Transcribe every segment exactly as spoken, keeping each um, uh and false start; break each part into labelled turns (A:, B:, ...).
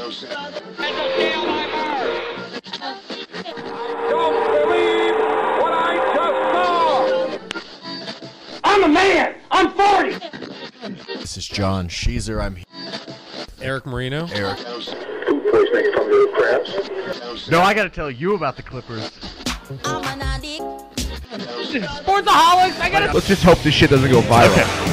A: Don't believe what I just saw. I'm a man. I'm forty.
B: This is John Sheezer. I'm
C: Eric Marino.
B: Eric.
D: No, I got to tell you about the Clippers.
E: I'm an addict.
D: Sportsaholics, I gotta. Let's just hope this shit doesn't go viral. Okay.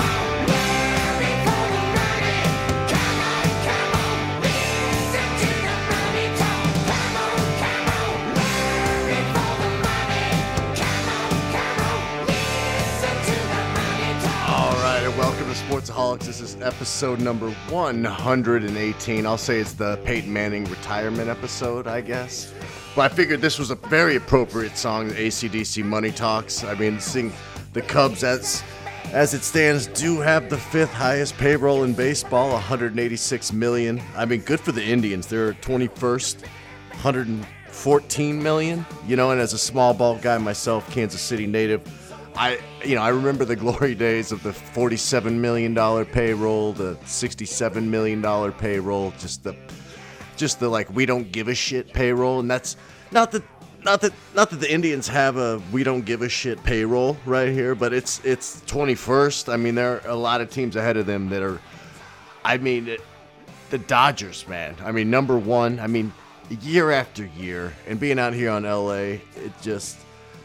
B: Sportsaholics. This is episode number one hundred eighteen. I'll say it's the Peyton Manning retirement episode, I guess. But I figured this was a very appropriate song, A C D C Money Talks. I mean, seeing the Cubs, as as it stands, do have the fifth highest payroll in baseball, one hundred eighty-six million dollars. I mean, good for the Indians. They're twenty-first, one hundred fourteen million dollars. You know, and as a small ball guy myself, Kansas City native, I, you know, I remember the glory days of the forty-seven million dollars payroll, the sixty-seven million dollars payroll, just the, just the like we don't give a shit payroll, and that's not that, not that, not that the Indians have a we don't give a shit payroll right here, but it's it's twenty-first. I mean, there are a lot of teams ahead of them that are, I mean, it, the Dodgers, man. I mean, number one. I mean, year after year, and being out here on L A, it just.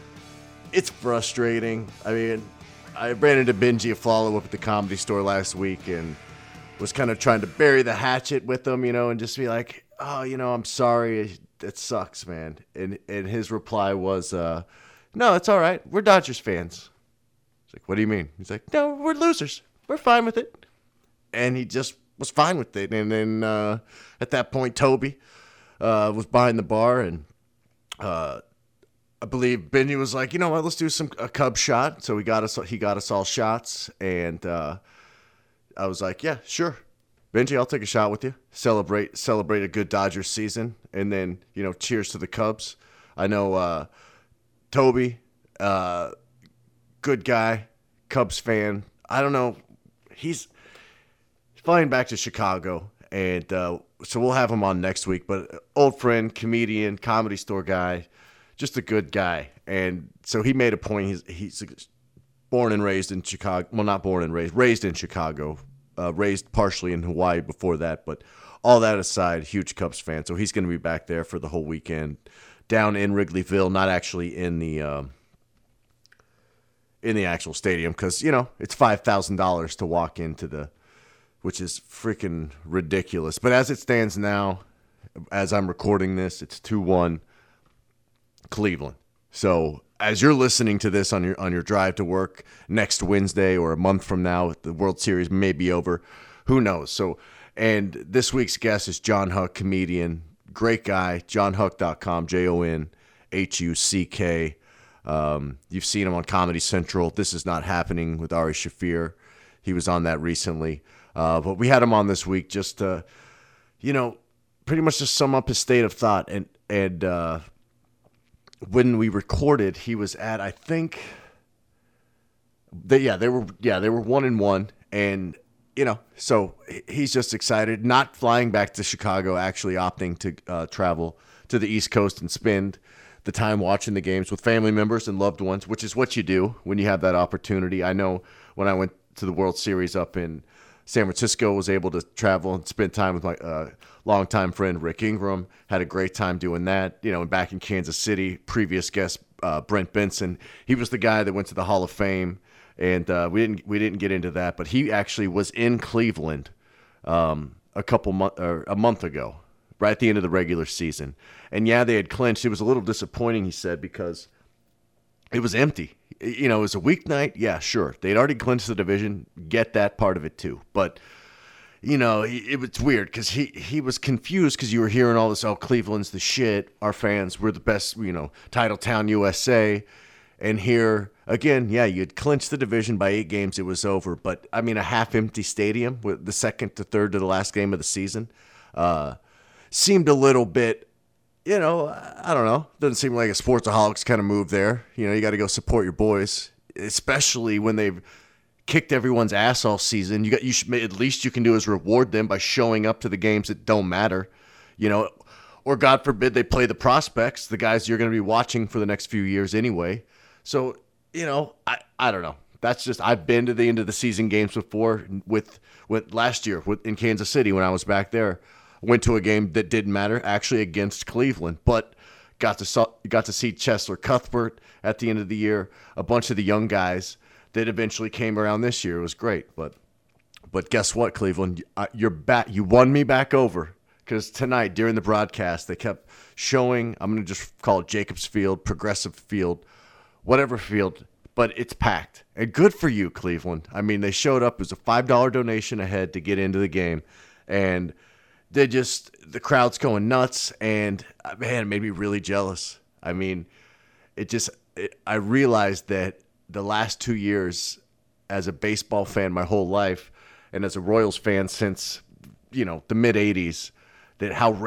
B: It's frustrating. I mean, I ran into Benji Aflalo up at the Comedy Store last week and was kind of trying to bury the hatchet with him, you know, and just be like, oh, you know, I'm sorry. It sucks, man. And and his reply was, uh, no, it's all right. We're Dodgers fans. It's like, what do you mean? He's like, no, we're losers. We're fine with it. And he just was fine with it. And then uh, at that point, Toby uh, was behind the bar and uh I believe Benji was like, you know what, let's do some a Cub shot. So he got us he got us all shots, and uh, I was like, yeah, sure, Benji, I'll take a shot with you. Celebrate celebrate a good Dodgers season, and then you know, cheers to the Cubs. I know uh, Toby, uh, good guy, Cubs fan. I don't know, he's flying back to Chicago, and uh, so we'll have him on next week. But old friend, comedian, Comedy Store guy. Just a good guy. And so he made a point. He's, he's born and raised in Chicago. Well, not born and raised. Raised in Chicago. Uh, raised partially in Hawaii before that. But all that aside, huge Cubs fan. So he's going to be back there for the whole weekend. Down in Wrigleyville. Not actually in the um, in the actual stadium. Because, you know, it's five thousand dollars to walk into the, which is freaking ridiculous. But as it stands now, as I'm recording this, it's two one. Cleveland. So as you're listening to this on your on your drive to work next Wednesday or a month from now, the World Series may be over. Who knows? So, and this week's guest is John Huck, comedian, great guy. john huck dot com, J O N H U C K. Um, you've seen him on Comedy Central. This Is Not Happening with Ari Shaffir. He was on that recently. Uh, but we had him on this week just to, you know, pretty much just sum up his state of thought. And, and, uh, when we recorded, he was at, I think, they, yeah, they were, yeah, they were one and one, and you know, so he's just excited, not flying back to Chicago, actually opting to uh, travel to the East Coast and spend the time watching the games with family members and loved ones, which is what you do when you have that opportunity. I know when I went to the World Series up in San Francisco, was able to travel and spend time with my uh, longtime friend Rick Ingram. Had a great time doing that. You know, and back in Kansas City, previous guest uh, Brent Benson, he was the guy that went to the Hall of Fame, and uh, we didn't we didn't get into that, but he actually was in Cleveland um, a couple month or a month ago, right at the end of the regular season. And yeah, they had clinched. It was a little disappointing, he said, because it was empty. You know, it was a weeknight. Yeah, sure. They'd already clinched the division. Get that part of it too. But, you know, it, it was weird because he, he was confused because you were hearing all this, oh, Cleveland's the shit. Our fans, we're the best, you know, title town U S A. And here, again, yeah, you'd clinched the division by eight games. It was over. But, I mean, a half-empty stadium with the second to third to the last game of the season uh, seemed a little bit, you know, I don't know. Doesn't seem like a Sportsaholics kind of move there. You know, you got to go support your boys, especially when they've kicked everyone's ass all season. You got you should at least you can do is reward them by showing up to the games that don't matter, you know, or God forbid they play the prospects, the guys you're going to be watching for the next few years anyway. So, you know, I, I don't know. That's just I've been to the end of the season games before with with last year with in Kansas City when I was back there. Went to a game that didn't matter, actually against Cleveland, but got to saw, got to see Chesler Cuthbert at the end of the year, a bunch of the young guys that eventually came around this year. It was great, but but guess what, Cleveland? You're back. You won me back over because tonight during the broadcast they kept showing. I'm going to just call it Jacobs Field, Progressive Field, whatever field, but it's packed. And good for you, Cleveland. I mean, they showed up. It was a five dollar donation ahead to get into the game, and they just the crowd's going nuts. And man, it made me really jealous. I mean, it just it, I realized that the last two years as a baseball fan my whole life and as a Royals fan since, you know, the mid eighties, that how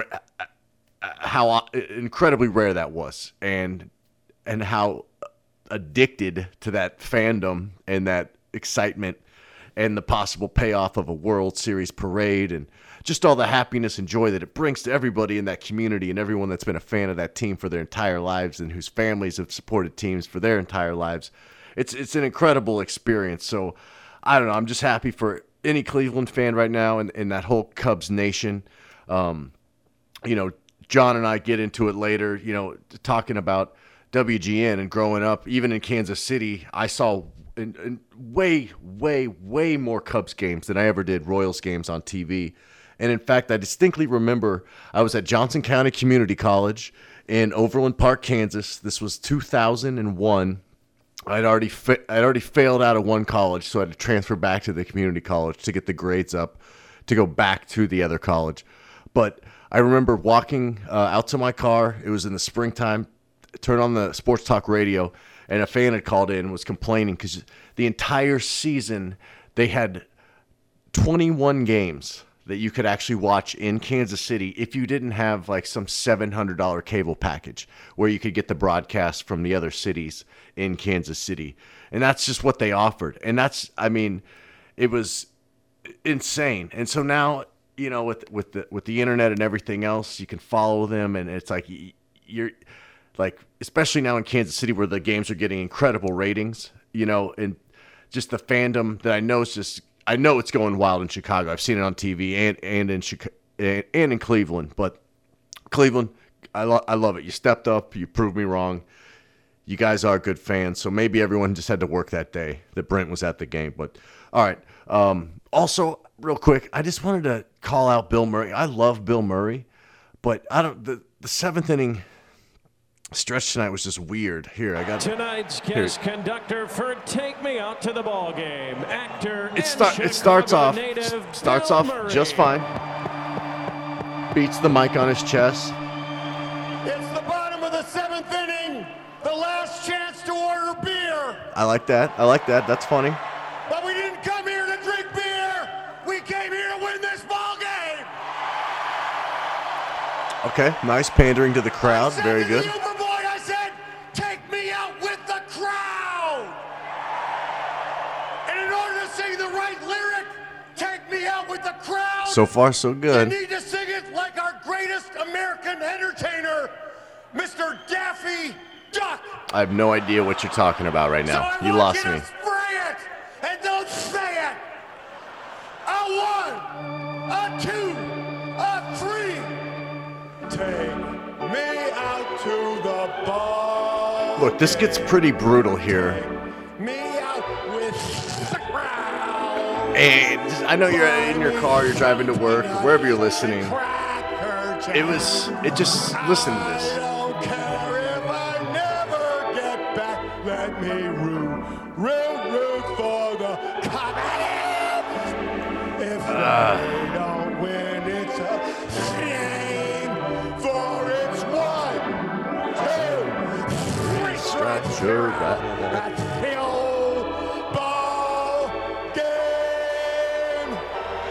B: how incredibly rare that was, and and how addicted to that fandom and that excitement and the possible payoff of a World Series parade and just all the happiness and joy that it brings to everybody in that community and everyone that's been a fan of that team for their entire lives and whose families have supported teams for their entire lives. It's it's an incredible experience. So I don't know. I'm just happy for any Cleveland fan right now and, and that whole Cubs nation. Um, you know, John and I get into it later, you know, talking about W G N and growing up, even in Kansas City, I saw in, in way, way, way more Cubs games than I ever did Royals games on T V. And in fact, I distinctly remember I was at Johnson County Community College in Overland Park, Kansas. This was two thousand one. I'd already fa- I'd already failed out of one college, so I had to transfer back to the community college to get the grades up to go back to the other college. But I remember walking uh, out to my car. It was in the springtime. Turned on the sports talk radio, and a fan had called in and was complaining because the entire season they had twenty-one games that you could actually watch in Kansas City if you didn't have like some seven hundred dollars cable package where you could get the broadcast from the other cities in Kansas City. And that's just what they offered. And that's, I mean, it was insane. And so now, you know, with with the with the internet and everything else, you can follow them, and it's like you're like, especially now in Kansas City where the games are getting incredible ratings, you know, and just the fandom that I know is just, I know it's going wild in Chicago. I've seen it on T V and, and in Chicago and, and in Cleveland, but Cleveland, I, lo- I love it. You stepped up. You proved me wrong. You guys are good fans. So maybe everyone just had to work that day that Brent was at the game, but all right. Um, also real quick, I just wanted to call out Bill Murray. I love Bill Murray, but I don't, the, the seventh inning stretch tonight was just weird. Here, I got
F: tonight's guest here. Conductor for Take Me Out to the Ball Game, actor.
B: It, start, it starts off starts
F: Bill
B: off
F: Murray.
B: just fine. Beats the mic on his chest.
G: It's the bottom of the seventh inning. The last chance to order beer.
B: I like that. I like that. That's funny.
G: But we didn't come here to drink beer. We came here to win this ball game.
B: Okay, nice pandering to the crowd. Very good. So far, so good.
G: You need to sing it like our greatest American entertainer, Mister Daffy Duck.
B: I have no idea what you're talking about right now.
G: So
B: you lost
G: you
B: me.
G: Spray it and don't say it. A one, a two, a three. Take me out to the bar.
B: Look, this gets pretty brutal here.
G: Take me out with the crowd.
B: And I know you're in your car, you're driving to work, or wherever you're listening. It was, it just, listen to this.
G: I don't care if I never get back. Let me root, root, root for the Cubs. If uh. they don't win, it's a shame. For it's one, two, three strikes.
B: Sure,
G: That's the old ball game.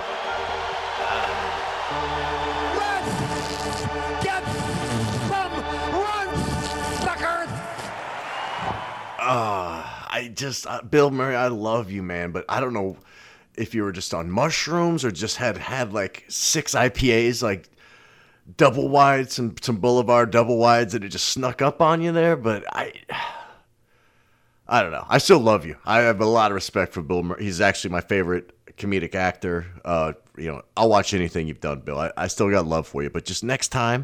G: Let's get some runs, suckers.
B: Uh, I, I just uh, Bill Murray, I love you, man, but I don't know if you were just on mushrooms or just had had like six I P As, like double wides, some some Boulevard double wides, and it just snuck up on you there. But I, I don't know. I still love you. I have a lot of respect for Bill Murray. He's actually my favorite comedic actor. Uh, you know, I'll watch anything you've done, Bill. I, I still got love for you. But just next time,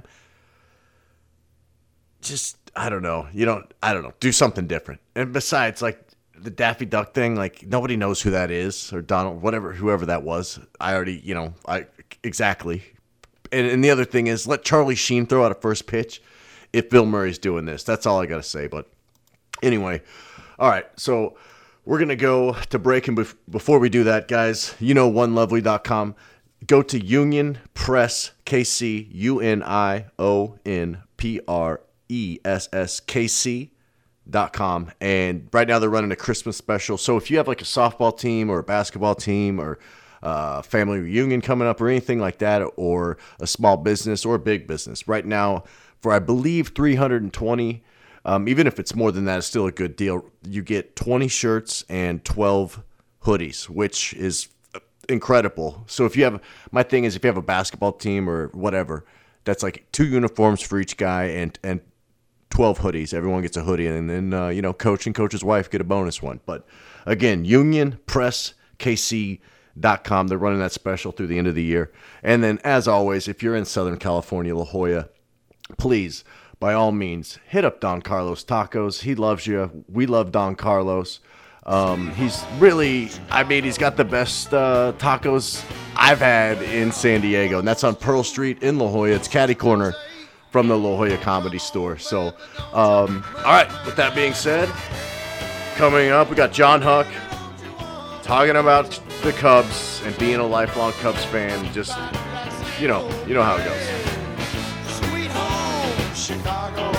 B: just I don't know. You don't. I don't know. Do something different. And besides, like the Daffy Duck thing, like nobody knows who that is, or Donald, whatever, whoever that was. I already, you know, I exactly. And, and the other thing is, let Charlie Sheen throw out a first pitch if Bill Murray's doing this. That's all I got to say. But anyway, all right. So we're going to go to break. And bef- before we do that, guys, you know one lovely dot com. Go to Union Press K C, U N I O N P R E S S K C dot com. And right now they're running a Christmas special. So if you have like a softball team or a basketball team or uh, family reunion coming up or anything like that, or a small business or a big business, right now for I believe three hundred twenty, um, even if it's more than that, it's still a good deal. You get twenty shirts and twelve hoodies, which is incredible. So if you have, my thing is if you have a basketball team or whatever, that's like two uniforms for each guy and and twelve hoodies. Everyone gets a hoodie, and then uh, you know, coach and coach's wife get a bonus one. But again, Union Press K C dot com. They're running that special through the end of the year. And then, as always, if you're in Southern California, La Jolla, please, by all means, hit up Don Carlos Tacos. He loves you. We love Don Carlos. Um, he's really, I mean, he's got the best uh, tacos I've had in San Diego, and that's on Pearl Street in La Jolla. It's catty corner from the La Jolla Comedy Store. So, um, all right, with that being said, coming up, we got John Huck talking about the Cubs and being a lifelong Cubs fan. Just, you know, you know how it goes.
G: Sweet home, Chicago.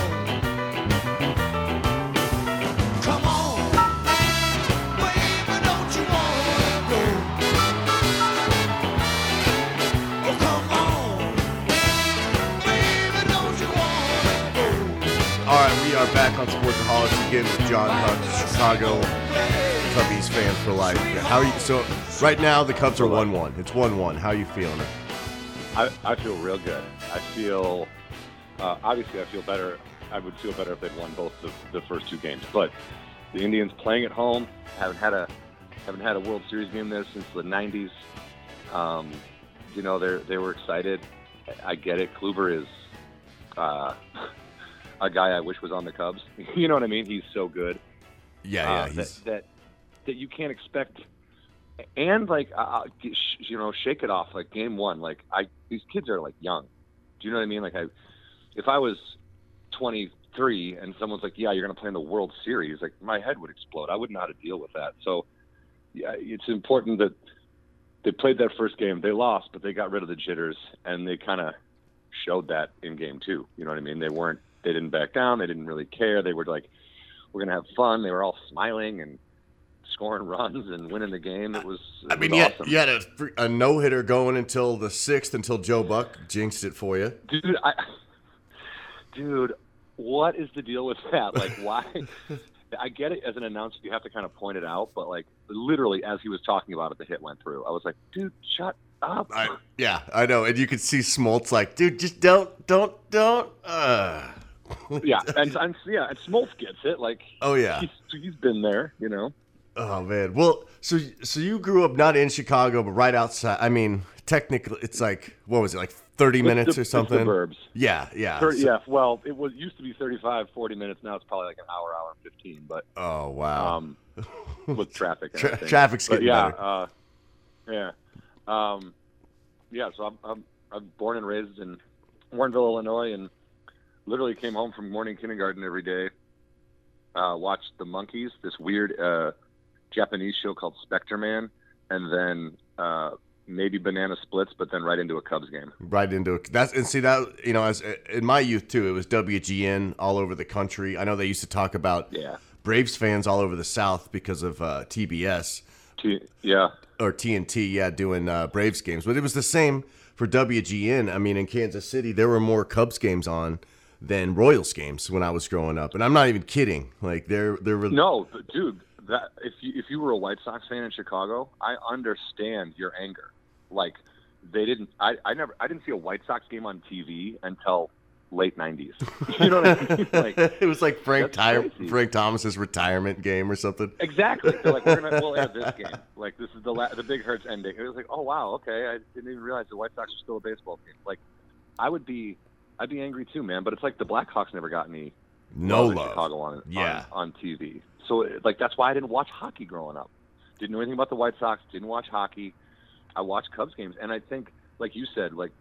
G: Come on, baby, don't you wanna go? Oh, come on, baby, don't you wanna go?
B: All right, we are back on Sportsaholics again with John Huck, Chicago Cubbies fan for life. How are you? So right now the Cubs are one one. It's one one. How are you feeling?
H: I, I feel real good. I feel, uh, obviously I feel better. I would feel better if they'd won both the, the first two games. But the Indians playing at home, haven't had a haven't had a World Series game there since the nineties. Um, you know, they they were excited. I get it. Kluber is uh, a guy I wish was on the Cubs. You know what I mean? He's so good.
B: Yeah, yeah.
H: Uh,
B: He's...
H: that, that that you can't expect. And like, uh, you know, shake it off. Like game one, like I, these kids are like young. Do you know what I mean? Like I, if I was twenty-three and someone's like, "Yeah, you're going to play in the World Series," like my head would explode. I wouldn't know how to deal with that. So, yeah, it's important that they played that first game. They lost, but they got rid of the jitters, and they kind of showed that in game two. You know what I mean? They weren't, they didn't back down. They didn't really care. They were like, "We're going to have fun." They were all smiling and scoring runs and winning the game. It was, it
B: I mean,
H: was
B: you
H: awesome.
B: had, you had a, a no-hitter going until the sixth, until Joe Buck jinxed it for you.
H: Dude, I, dude, what is the deal with that? Like, why? I get it as an announcer, you have to kind of point it out, but like, literally, as he was talking about it, the hit went through. I was like, dude, shut up.
B: I, yeah, I know. And you could see Smoltz like, dude, just don't, don't, don't. Uh.
H: yeah, and, and yeah, and Smoltz gets it. Like,
B: oh yeah,
H: he's, he's been there, you know.
B: Oh man, well, so so you grew up not in Chicago, but right outside. I mean, technically, it's like what was it, like thirty minutes
H: the,
B: or something?
H: It's the burbs.
B: Yeah, yeah,
H: thirty,
B: so,
H: yeah. Well, it was used to be thirty-five, forty minutes. Now it's probably like an hour, hour and fifteen. But
B: oh wow,
H: um, with traffic. And
B: Tra-
H: everything.
B: traffic's getting
H: but, yeah,
B: better.
H: Uh, yeah, um, yeah. So I'm, I'm I'm born and raised in Warrenville, Illinois, and literally came home from morning kindergarten every day. Uh, watched the Monkees, this weird uh, Japanese show called Spectre Man, and then uh, maybe Banana Splits, but then right into a Cubs game.
B: Right into it. That's and see that you know as in my youth too, it was W G N all over the country. I know they used to talk about
H: yeah.
B: Braves fans all over the South because of uh, T B S.
H: T- yeah.
B: Or T N T, yeah, doing uh, Braves games, but it was the same for W G N. I mean, in Kansas City, there were more Cubs games on than Royals games when I was growing up, and I'm not even kidding. Like they're they're really...
H: no, but dude. that if you if you were a White Sox fan in Chicago, I understand your anger. Like they didn't. I, I never. I didn't see a White Sox game on T V until late nineties. You know what I mean? Like,
B: it was like Frank Ty-
H: crazy.
B: Frank Thomas's retirement game or something.
H: Exactly. They're like, we're gonna we'll have this game. Like this is the la- the Big Hurts ending. It was like, oh wow, okay. I didn't even realize the White Sox were still a baseball team. Like, I would be, I'd be angry too, man. But it's like the Blackhawks never got any
B: No
H: love in
B: love.
H: Chicago on
B: Yeah.
H: on, on T V. So like that's why I didn't watch hockey growing up. Didn't know anything about the White Sox. Didn't watch hockey. I watched Cubs games, and I think, like you said, like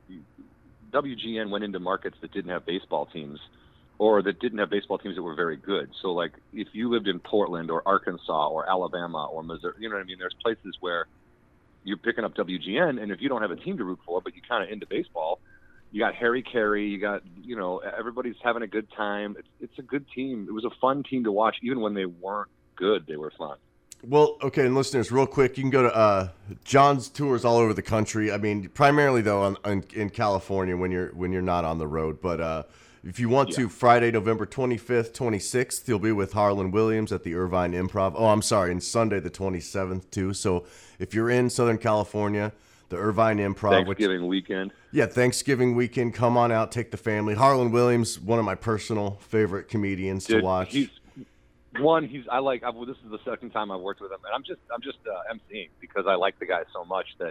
H: W G N went into markets that didn't have baseball teams, or that didn't have baseball teams that were very good. So, like, if you lived in Portland or Arkansas or Alabama or Missouri, you know what I mean? There's places where you're picking up W G N, and if you don't have a team to root for, but you're kind of into baseball, you got Harry Carey, you got, you know, everybody's having a good time. It's, it's a good team. It was a fun team to watch, even when they weren't good. They were fun.
B: Well, okay, and listeners, real quick, you can go to uh, John's tours all over the country. I mean, primarily though, on, on, in California when you're when you're not on the road. But uh, if you want
H: Yeah.
B: to, Friday, November twenty-fifth, twenty-sixth, he'll be with Harlan Williams at the Irvine Improv. Oh, I'm sorry, and Sunday the twenty-seventh too. So if you're in Southern California, the Irvine Improv.
H: Thanksgiving
B: which,
H: weekend.
B: Yeah, Thanksgiving weekend. Come on out, take the family. Harlan Williams, one of my personal favorite comedians
H: Dude,
B: to watch.
H: He's, One, he's I like. I've, this is the second time I've worked with him, and I'm just I'm just uh, emceeing because I like the guy so much that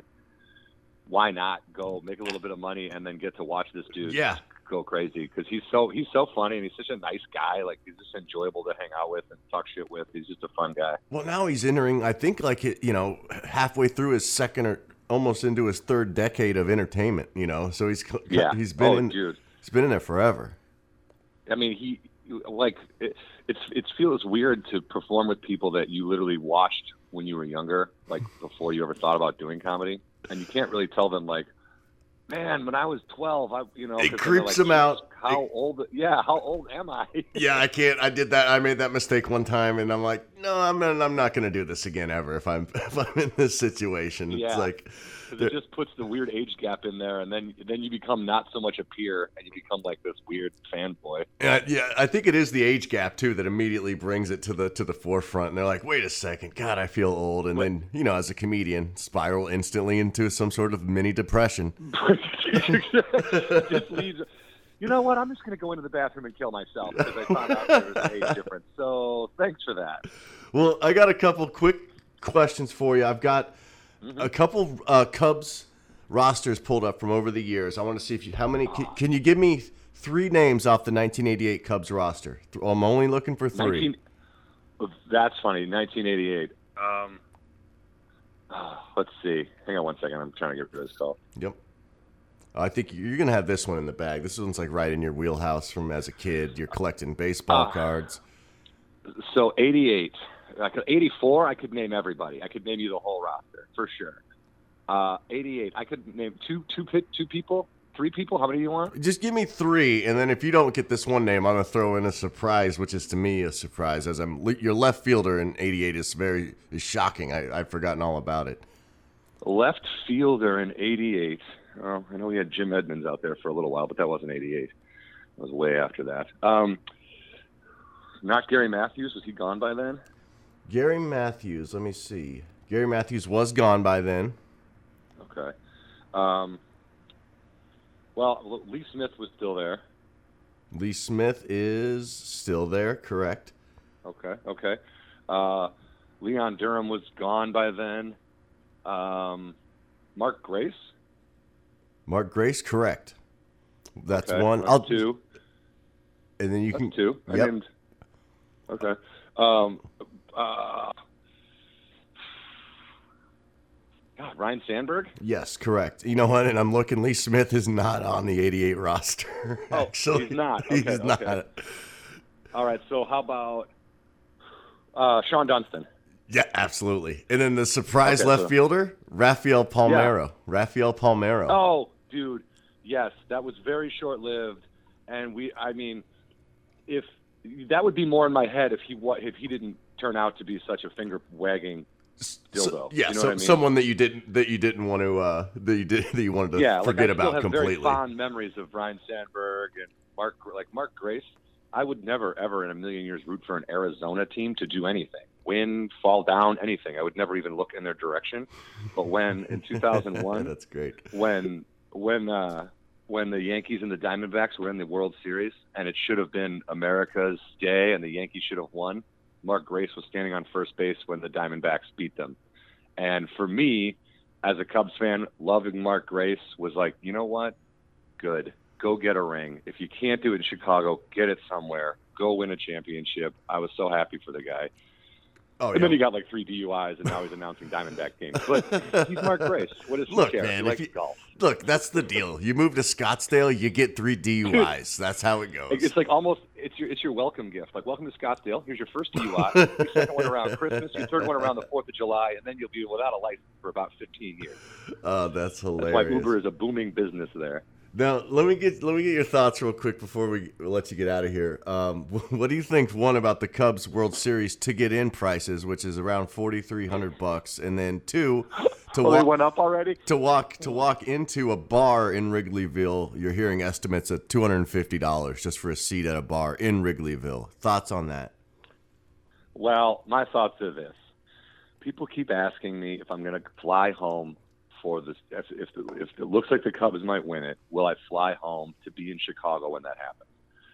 H: why not go make a little bit of money and then get to watch this dude
B: Yeah.
H: go crazy because he's so he's so funny and he's such a nice guy. Like he's just enjoyable to hang out with and talk shit with. He's just a fun guy.
B: Well, now he's entering, I think, like, you know, halfway through his second or almost into his third decade of entertainment, you know. So he's
H: Yeah.
B: he's been
H: oh,
B: in,
H: dude.
B: he's been in there forever.
H: I mean, he like it, it's it feels weird to perform with people that you literally watched when you were younger, like before you ever thought about doing comedy, and you can't really tell them like, man, when I was twelve, I you know 'cause
B: It
H: then they're
B: creeps
H: like,
B: them out.
H: How
B: It-
H: old? Yeah, how old am I?
B: Yeah, I can't. I did that. I made that mistake one time, and I'm like, no, I'm not, I'm not going to do this again ever if I'm if I'm in this situation. It's
H: Yeah.
B: like,
H: Because it just puts the weird age gap in there, and then then you become not so much a peer, and you become like this weird fanboy.
B: yeah, yeah, I think it is the age gap too that immediately brings it to the to the forefront. And they're like, wait a second, God, I feel old. And then, you know, as a comedian, spiral instantly into some sort of mini depression.
H: It just leaves. You know what? I'm just going to go into the bathroom and kill myself because I found out there was an age difference. So thanks for that.
B: Well, I got a couple quick questions for you. I've got
H: Mm-hmm.
B: a couple uh, Cubs rosters pulled up from over the years. I want to see if you how many can, can you give me three names off the nineteen eighty-eight Cubs roster? I'm only looking for three.
H: nineteen That's funny. nineteen eighty-eight. Um, oh, let's see. Hang on one second. I'm trying to get rid of this call.
B: Yep. I think you're gonna have this one in the bag. This one's like right in your wheelhouse from as a kid. You're collecting baseball
H: Uh,
B: cards.
H: So eighty-eight. I could, eighty-four, I could name everybody. I could name you the whole roster for sure. Uh, eighty-eight, I could name two, two, pit, two people, three people. How many do you want?
B: Just give me three, and then if you don't get this one name, I'm gonna throw in a surprise, which is to me a surprise, as I'm your left fielder in eighty-eight is very is shocking. I, I've forgotten all about it.
H: Left fielder in eighty-eight. Oh, I know we had Jim Edmonds out there for a little while, but that wasn't eighty-eight. It was way after that. Um, not Gary Matthews. Was he gone by then?
B: Gary Matthews, let me see. Gary Matthews was gone by then.
H: Okay. Um, well, Lee Smith was still there.
B: Lee Smith is still there, correct?
H: Okay, okay. Uh, Leon Durham was gone by then. Um, Mark Grace?
B: Mark Grace, correct. That's
H: Okay,
B: one.
H: that's
B: I'll
H: two.
B: And then you
H: That's
B: can
H: two. I
B: Yep.
H: named. Okay. Um, uh, God, Ryan Sandberg?
B: Yes, correct. You know what? And I'm looking. Lee Smith is not on the eighty-eight roster.
H: Oh,
B: actually,
H: he's not. Okay,
B: he's not.
H: okay. All right, so how about uh, Sean Dunston?
B: Yeah, absolutely. And then the surprise
H: Okay,
B: left
H: so-
B: fielder, Rafael Palmeiro. Rafael Palmeiro.
H: Oh, dude, yes, that was very short-lived, and we, I mean, if that would be more in my head if he wa- if he didn't turn out to be such a finger-wagging dildo.
B: So- yeah,
H: you know
B: so,
H: what I mean?
B: someone that you didn't that you didn't want to uh, that you did that you wanted to
H: yeah,
B: forget
H: like I
B: about
H: still have
B: completely.
H: very fond memories of Ryan Sandberg and Mark, like Mark Grace. I would never, ever in a million years root for an Arizona team to do anything. win, fall down, anything. I would never even look in their direction. But when in two thousand one,
B: that's great.
H: When when uh, when the Yankees and the Diamondbacks were in the World Series, and it should have been America's day, and the Yankees should have won. Mark Grace was standing on first base when the Diamondbacks beat them. And for me, as a Cubs fan, loving Mark Grace was like, you know what? Good. Go get a ring. If you can't do it in Chicago, get it somewhere. Go win a championship. I was so happy for the guy.
B: Oh,
H: and
B: yeah.
H: then he got like three D U Is, and now he's announcing Diamondback games. But he's Mark Grace. What does he
B: Look,
H: care?
B: man,
H: He likes
B: if you,
H: golf.
B: look, that's the deal. You move to Scottsdale, you get three D U Is. That's how it goes.
H: It's like almost it's your it's your welcome gift. Like, welcome to Scottsdale. Here's your first D U I. Your second one around Christmas. Your third one around the Fourth of July, and then you'll be without a license for about fifteen years.
B: Oh, that's hilarious.
H: That's why Uber is a booming business there.
B: Now, let me get let me get your thoughts real quick before we let you get out of here. Um, what do you think? One, about the Cubs World Series to get in prices, which is around forty three hundred bucks, and then two, to
H: Oh, they
B: walk
H: went up already.
B: to walk to walk into a bar in Wrigleyville. You're hearing estimates at two hundred and fifty dollars just for a seat at a bar in Wrigleyville. Thoughts on that?
H: Well, my thoughts are this: people keep asking me if I'm going to fly home for this. If, if, the, if it looks like the Cubs might win it, will I fly home to be in Chicago when that happens?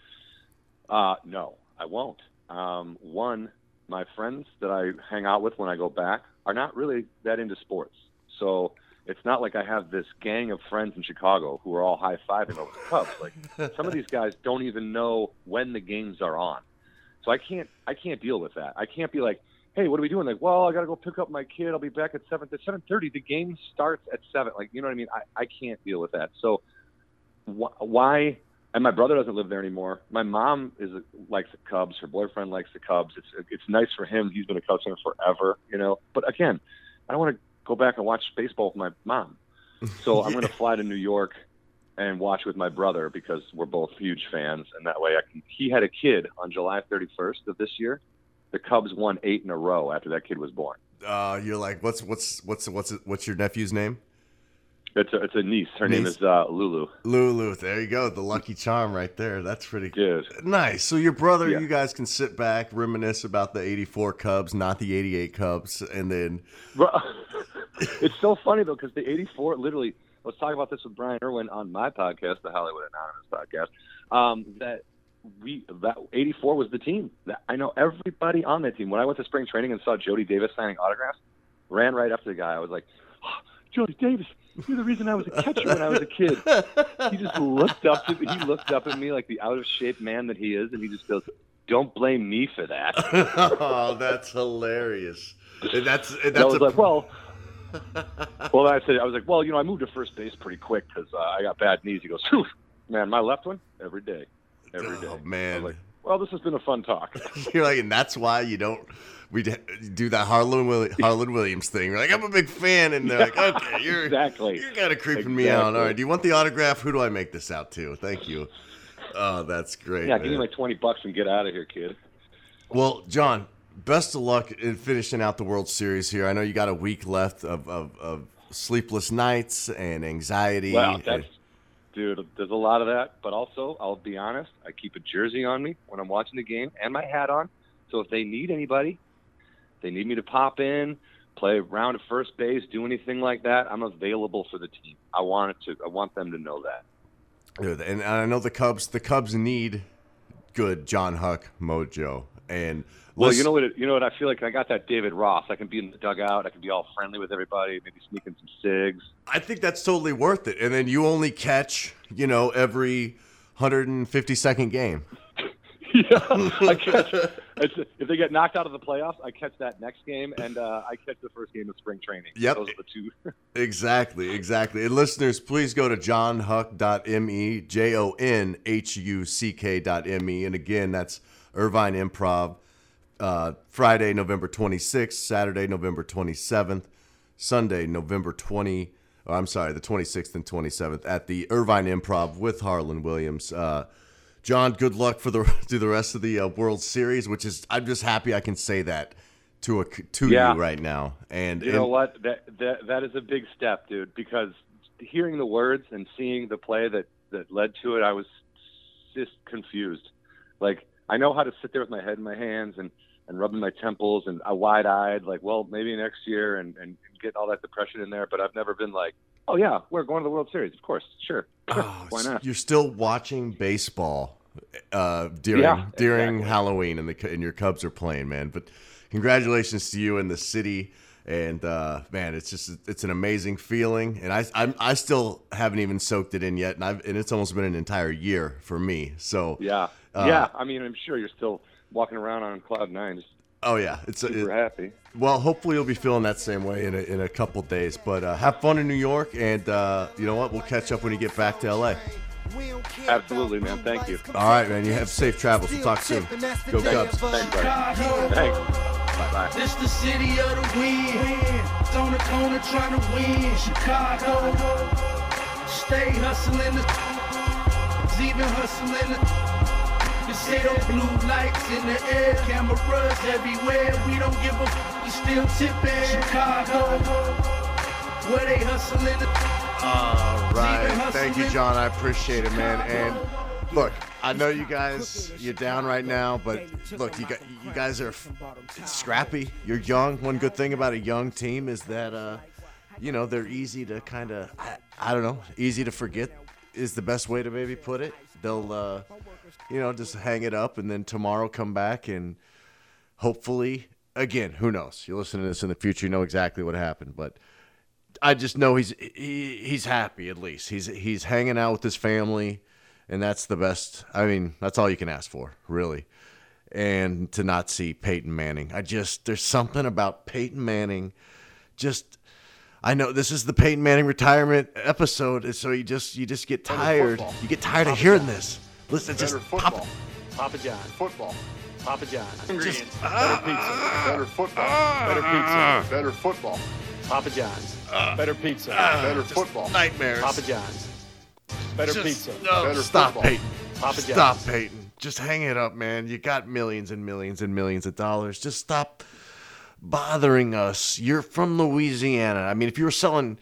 H: Uh, no, I won't. Um, one, my friends that I hang out with when I go back are not really that into sports. So it's not like I have this gang of friends in Chicago who are all high-fiving over the Cubs. Like, some of these guys don't even know when the games are on. So I can't I can't deal with that. I can't be like, hey, what are we doing? Like, well, I got to go pick up my kid. I'll be back at seven. At seven thirty, the game starts at seven. Like, you know what I mean? I, I can't deal with that. So wh- why – and my brother doesn't live there anymore. My mom is likes the Cubs. Her boyfriend likes the Cubs. It's it's nice for him. He's been a Cubs fan forever, you know. But, again, I don't want to go back and watch baseball with my mom. So I'm going to fly to New York and watch with my brother because we're both huge fans. And that way I can – he had a kid on July thirty-first of this year. The Cubs won eight in a row after that kid was born.
B: Uh, you're like, what's what's what's what's what's your nephew's name?
H: It's a, it's a niece. Her
B: Niece.
H: name is uh, Lulu.
B: Lulu. There you go. The lucky charm right there. That's pretty
H: Good.
B: nice. So your brother,
H: Yeah.
B: you guys can sit back, reminisce about the eighty-four Cubs, not the eighty-eight Cubs, and then
H: Bro, it's so funny, though, because the eighty-four, literally, I was talking about this with Brian Irwin on my podcast, the Hollywood Anonymous podcast, um, that we that eighty-four was the team. That, I know everybody on that team. When I went to spring training and saw Jody Davis signing autographs, ran right up to the guy. I was like, oh, Jody Davis, you're the reason I was a catcher when I was a kid. He just looked up to he looked up at me like the out of shape man that he is, and he just goes, "Don't blame me for that."
B: oh, that's hilarious. And that's and
H: And
B: that's
H: I was
B: a,
H: like, well, well, I said, I was like, well, you know, I moved to first base pretty quick because uh, I got bad knees. He goes, "Phew, man, my left one every day, every day."
B: Oh,
H: I
B: man.
H: was like, well, this has been a fun talk.
B: You're like, and that's why you don't. We d- do that Harlan Will- Harlan Williams thing. We're like, I'm a big fan, and they're like, okay, you're
H: Exactly.
B: you're kind of creeping me out.
H: Exactly.
B: All right, do you want the autograph? Who do I make this out to? Thank you. Oh, that's great.
H: Yeah, give me
B: man.
H: my twenty bucks and get out of here, kid.
B: Well, John, best of luck in finishing out the World Series here. I know you got a week left of, of, of sleepless nights and anxiety.
H: Well, that's, dude, there's a lot of that. But also, I'll be honest, I keep a jersey on me when I'm watching the game and my hat on. So if they need anybody, they need me to pop in, play around at first base, do anything like that, I'm available for the team. I want it to. I want them to know that.
B: Good. And I know the Cubs. The Cubs need good John Huck mojo. And
H: Well,
B: listen-
H: you know what? It, you know what? I feel like I got that David Ross. I can be in the dugout. I can be all friendly with everybody. Maybe sneaking some cigs.
B: I think that's totally worth it. And then you only catch, you know, every one hundred fifty-second game.
H: Yeah, I catch. It's, if they get knocked out of the playoffs, I catch that next game, and uh, I catch the first game of spring training.
B: Yep.
H: Those are the two.
B: Exactly, exactly. And listeners, please go to john huck dot m e, J O N H U C K dot M E. And again, that's Irvine Improv, uh, Friday, November twenty-sixth, Saturday, November twenty-seventh, Sunday, November twentieth. Oh, I'm sorry, the twenty-sixth and twenty-seventh at the Irvine Improv with Harlan Williams. Uh, John, good luck for the through the rest of the uh, World Series, which is I'm just happy I can say that to a to
H: Yeah.
B: you right now. And
H: You
B: and-
H: know what? That that that is a big step, dude. Because hearing the words and seeing the play that that led to it, I was just confused. Like, I know how to sit there with my head in my hands and and rubbing my temples and uh, wide-eyed, like, well, maybe next year, and, and get all that depression in there. But I've never been like, oh, yeah, we're going to the World Series. Of course, sure.
B: Oh,
H: Why not?
B: You're still watching baseball uh, during
H: Yeah,
B: during
H: exactly.
B: Halloween, and the and your Cubs are playing, man. But congratulations to you and the city. And uh, man, it's just it's an amazing feeling, and I I'm, I still haven't even soaked it in yet, and I've and it's almost been an entire year for me. So
H: Yeah.
B: Uh,
H: yeah. I mean, I'm sure you're still walking around on cloud nine, just
B: oh yeah, it's
H: super
B: it,
H: happy.
B: well. Hopefully, you'll be feeling that same way in a, in a couple days. But uh, have fun in New York, and uh, you know what? We'll catch up when you get back to L A.
H: Absolutely, man. Thank you.
B: All right, man. You have safe travels. We'll talk soon. Go Cubs.
H: Thanks, buddy. Thanks. Bye-bye.
I: This the city of the win. On the corner trying to win. Chicago. Stay hustling. Even hustling. You see those blue lights in the air. Cameras everywhere. We don't give a f- we still tipping. Chicago. Where they hustling.
B: All right. Thank you, John. I appreciate it, man. And look, I know you guys, you're down right now, but look, you got, you guys are scrappy. You're young. One good thing about a young team is that, uh, you know, they're easy to kind of, I, I don't know, easy to forget is the best way to maybe put it. They'll, uh, you know, just hang it up and then tomorrow come back and hopefully, again, who knows? You listen to this in the future, you know exactly what happened, but I just know he's he, he's happy at least. He's he's hanging out with his family, and that's the best. I mean, that's all you can ask for, really. And to not see Peyton Manning, I just there's something about Peyton Manning. Just I know this is the Peyton Manning retirement episode, so you just you just get tired. You get tired of hearing this. Listen, just pop.
J: Papa John.
G: Football.
J: Papa John.
G: Ingredients. Better pizza. Better football. Better pizza. Better football.
J: Papa John's.
G: Better pizza. Better football.
B: Nightmares.
J: Papa John's.
G: Better
B: Just-
G: pizza.
B: no,
G: Better
B: stop,
G: football.
B: Peyton.
J: Papa John's.
B: Stop, Peyton. Just hang it up, man. You got millions and millions and millions of dollars. Just stop bothering us. You're from Louisiana. I mean, if you were selling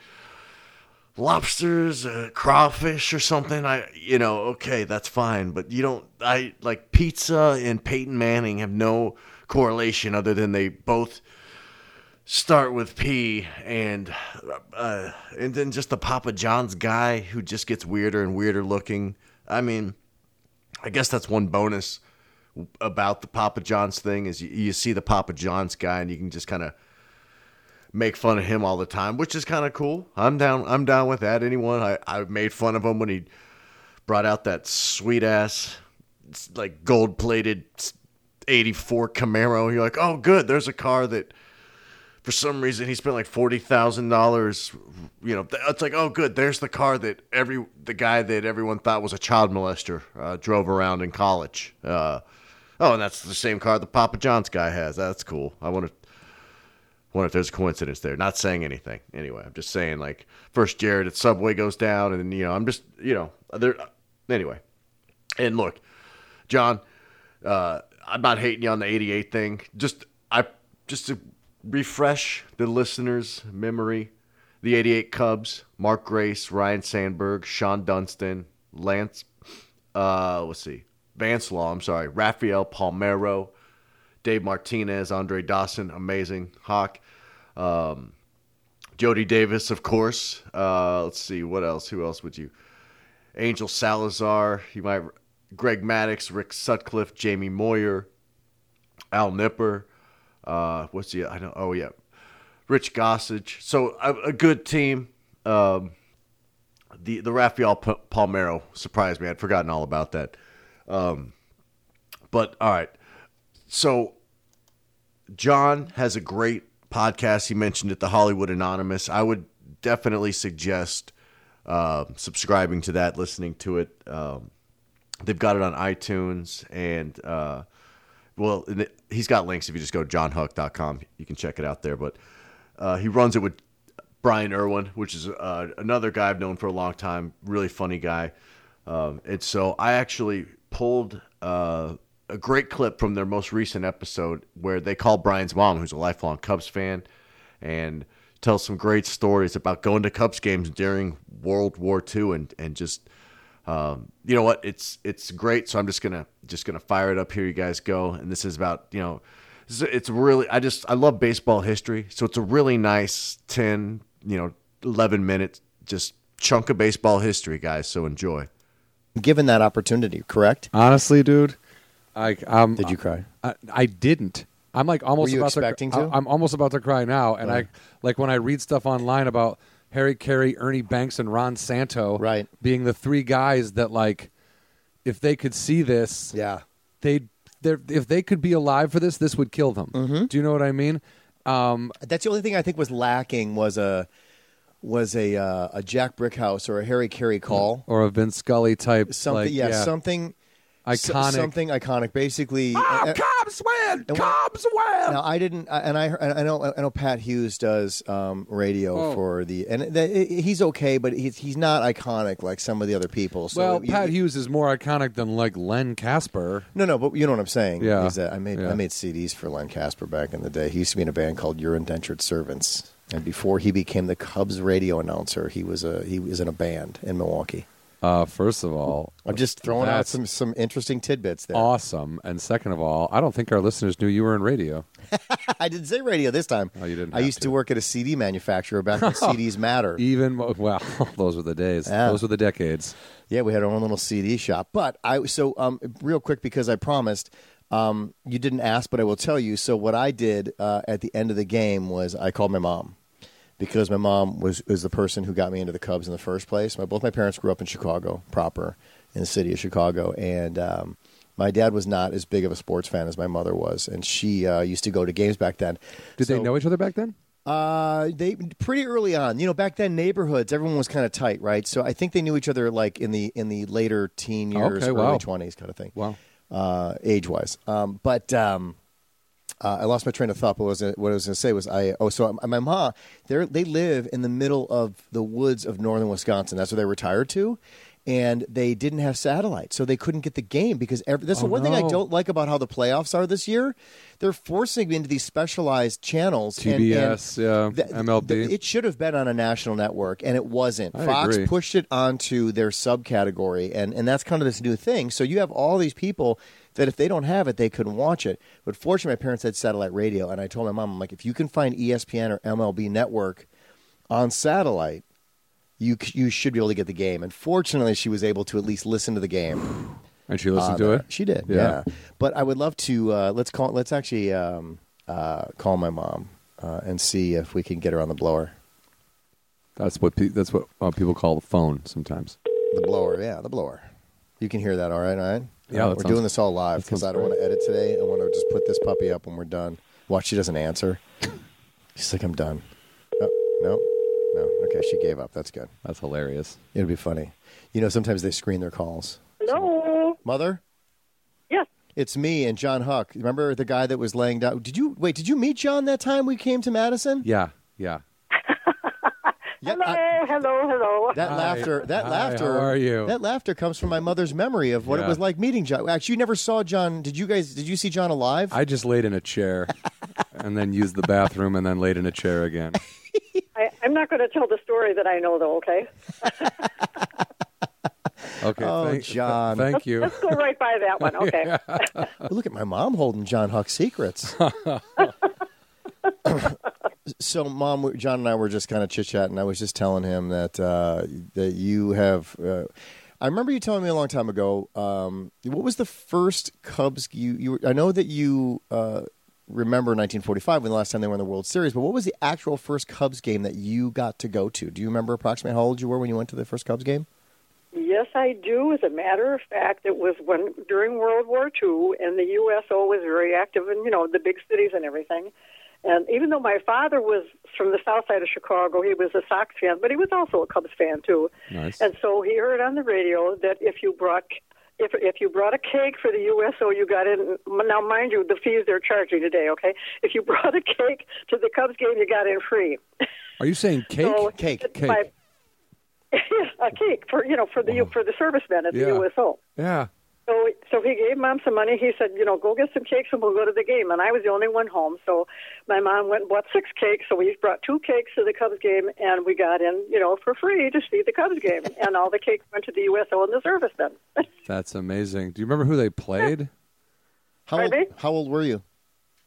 B: lobsters, uh, crawfish or something, I, you know, okay, that's fine. But you don't, I, like pizza and Peyton Manning have no correlation other than they both start with P, and uh, and then just the Papa John's guy who just gets weirder and weirder looking. I mean, I guess that's one bonus about the Papa John's thing is you, you see the Papa John's guy and you can just kind of make fun of him all the time, which is kind of cool. I'm down. I'm down with that. Anyone, I I made fun of him when he brought out that sweet ass like gold plated eighty-four Camaro. You're like, oh, good. There's a car that. For some reason, he spent like forty thousand dollars. You know, it's like, oh, good. There's the car that every the guy that everyone thought was a child molester uh, drove around in college. Uh, oh, and that's the same car the Papa John's guy has. That's cool. I wonder, wonder if there's a coincidence there. Not saying anything. Anyway, I'm just saying, like, first Jared at Subway goes down, and then, you know, I'm just, you know, there. Anyway, and look, John, uh, I'm not hating you on the eighty-eight thing. Just I just to. refresh the listeners' memory. The eighty-eight Cubs, Mark Grace, Ryan Sandberg, Sean Dunston, Lance, uh, let's see, Vance Law, I'm sorry, Rafael Palmeiro, Dave Martinez, Andre Dawson, amazing, Hawk, um, Jody Davis, of course. Uh, let's see, what else? Who else would you? Angel Salazar, you might, Greg Maddux, Rick Sutcliffe, Jamie Moyer, Al Nipper. Uh, what's the, I know, oh yeah, Rich Gossage. So a, a good team. Um, the, the Rafael P- Palmeiro surprised me. I'd forgotten all about that. Um, but all right. So John has a great podcast. He mentioned it, the Hollywood Anonymous. I would definitely suggest, uh, subscribing to that, listening to it. Um, they've got it on iTunes and, uh, well, he's got links. If you just go to john huck dot com, you can check it out there. But uh, he runs it with Brian Irwin, which is uh, another guy I've known for a long time, really funny guy. Um, and so I actually pulled uh, a great clip from their most recent episode where they call Brian's mom, who's a lifelong Cubs fan, and tells some great stories about going to Cubs games during World War Two and, and just – Um, you know what? It's it's great. So I'm just gonna just gonna fire it up. Here you guys go. And this is about you know this It's, it's really, I just, I love baseball history. So it's a really nice ten, you know, eleven minute just chunk of baseball history, guys. So enjoy.
K: Given that opportunity, correct?
C: Honestly, dude, I um,
K: Did you cry?
C: I, I didn't. I'm like almost
K: Were you
C: about
K: expecting
C: to,
K: to?
C: I, I'm almost about to cry now, and
K: Right.
C: I like when I read stuff online about Harry Carey, Ernie Banks, and Ron Santo,
K: Right.
C: being the three guys that like, if they could see this,
K: Yeah.
C: they if they could be alive for this, this would kill them.
K: Mm-hmm.
C: Do you know what I mean? Um,
K: That's the only thing I think was lacking was a was a uh, a Jack Brickhouse or a Harry Carey call.
C: or a Vince Scully type,
K: Something,
C: like,
K: yeah,
C: yeah,
K: something
C: iconic.
K: so- something iconic. Basically,
C: Oh,
K: uh,
C: Cubs win!
K: and
C: Cubs win!
K: now I didn't, I- and I and I know I know Pat Hughes does um, radio
C: Oh.
K: for the, and th- he's okay, but he's he's not iconic like some of the other people. So
C: well,
K: you-
C: Pat Hughes is more iconic than like Len Casper.
K: No, no, but you know what I'm saying.
C: Yeah.
K: Is that I made
C: Yeah.
K: I made C Ds for Len Casper back in the day. He used to be in a band called Your Indentured Servants, and before he became the Cubs radio announcer, he was a he was in a band in Milwaukee.
C: Uh, first of all,
K: I'm just throwing out
C: That's
K: some some interesting tidbits there.
C: awesome. And second of all, I don't think our listeners knew you were in radio.
K: I didn't say radio this time.
C: Oh, you didn't
K: I
C: have
K: used to.
C: to.
K: work at a C D manufacturer back when C Ds matter.
C: Even mo- well, those were the days.
K: Yeah.
C: Those were the decades.
K: Yeah, we had our own little C D shop. But I so um, real quick because I promised. Um, you didn't ask, but I will tell you. So what I did uh, at the end of the game was I called my mom because my mom was was the person who got me into the Cubs in the first place. My both my parents grew up in Chicago proper, in the city of Chicago, and um, my dad was not as big of a sports fan as my mother was, and she uh, used to go to games back then.
C: Did
K: So-
C: they know each other back then?
K: Uh, they pretty early on. You know, back then neighborhoods, everyone was kind of tight, right? So I think they knew each other like in the in the later teen years,
C: Okay,
K: early
C: wow.
K: twenties, kind of thing.
C: Wow.
K: Uh, age wise, um, but um, uh, I lost my train of thought. But what, was, what I was going to say was, I oh, so my mom, they they live in the middle of the woods of northern Wisconsin. That's where they retired to. And they didn't have satellite, so they couldn't get the game because every, that's
C: Oh,
K: the one thing I
C: no.
K: don't like about how the playoffs are this year. They're forcing me into these specialized channels.
C: T
K: and-
C: B
K: and
C: S, yeah,
K: th-
C: M L B.
K: th- it should have been on a national network, and it wasn't.
C: I
K: Fox
C: agree.
K: pushed it onto their subcategory, and, and that's kind of this new thing. So you have all these people that if they don't have it, they couldn't watch it. But fortunately, my parents had satellite radio, and I told my mom, I'm like, if you can find E S P N or M L B network on satellite, you c- you should be able to get the game. And fortunately, she was able to at least listen to the game.
C: And she listened
K: Uh,
C: to it?
K: She did,
C: Yeah.
K: yeah. But I would love to uh, let's call let's actually um, uh, call my mom uh, and see if we can get her on the blower.
C: That's what pe- that's what uh, people call the phone sometimes.
K: The blower, yeah, the blower. You can hear that, all right, all right?
C: Yeah,
K: Uh,
C: that
K: we're
C: sounds-
K: doing this all live
C: that
K: because
C: sounds
K: I don't want to edit today. I want to just put this puppy up when we're done. Watch, she doesn't answer. She's like, I'm done. Oh, no, no. Okay, she gave up. That's good.
C: That's hilarious.
K: It'll be funny. You know, sometimes they screen their calls.
L: Hello.
K: Mother?
L: Yes.
K: It's me and John Huck. Remember the guy that was laying down? Did you wait? Did you meet John that time we came to Madison?
C: Yeah, yeah.
K: Yeah,
L: hello,
K: I-
L: hello, hello.
K: That
C: Hi.
K: laughter, that
C: Hi,
K: laughter.
C: how are you?
K: That laughter comes from my mother's memory of what it
C: Yeah.
K: was like meeting John. Actually, you never saw John. Did you guys? Did you see John alive?
C: I just laid in a chair and then used the bathroom and then laid in a chair again.
L: I, I'm not going to tell the story that I know, though. Okay.
C: Okay.
K: Oh,
C: thank,
K: John.
C: th- thank you.
L: Let's go right by that one. Okay.
K: Well, look at my mom holding John Huck's secrets. So, Mom, we- John and I were just kind of chit chatting. I was just telling him that uh, that you have. Uh, I remember you telling me a long time ago. Um, what was the first Cubs you? you I know that you uh, remember nineteen forty-five when the last time they were in the World Series. But what was the actual first Cubs game that you got to go to? Do you remember approximately how old you were when you went to the first Cubs game?
L: Yes, I do. As a matter of fact, it was when during World War Two, and the U S O was very active in, you know, the big cities and everything. And even though my father was from the south side of Chicago, he was a Sox fan, but he was also a Cubs fan too.
C: Nice.
L: And so he heard on the radio that if you brought if if you brought a cake for the U S O, you got in. Now, mind you, the fees they're charging today. Okay, if you brought a cake to the Cubs game, you got in free.
C: Are you saying cake?
L: So
K: Cake.
L: it's
C: Cake.
L: my- a cake for you know for the for the servicemen at the
C: Yeah.
L: U S O.
C: Yeah.
L: So, so he gave Mom some money. He said, you know, go get some cakes and we'll go to the game. And I was the only one home. So my mom went and bought six cakes. So we brought two cakes to the Cubs game, and we got in, you know, for free to see the Cubs game. And all the cakes went to the U S O and the servicemen.
C: That's amazing. Do you remember who they played?
K: How old,
L: Pardon me?
K: how old were you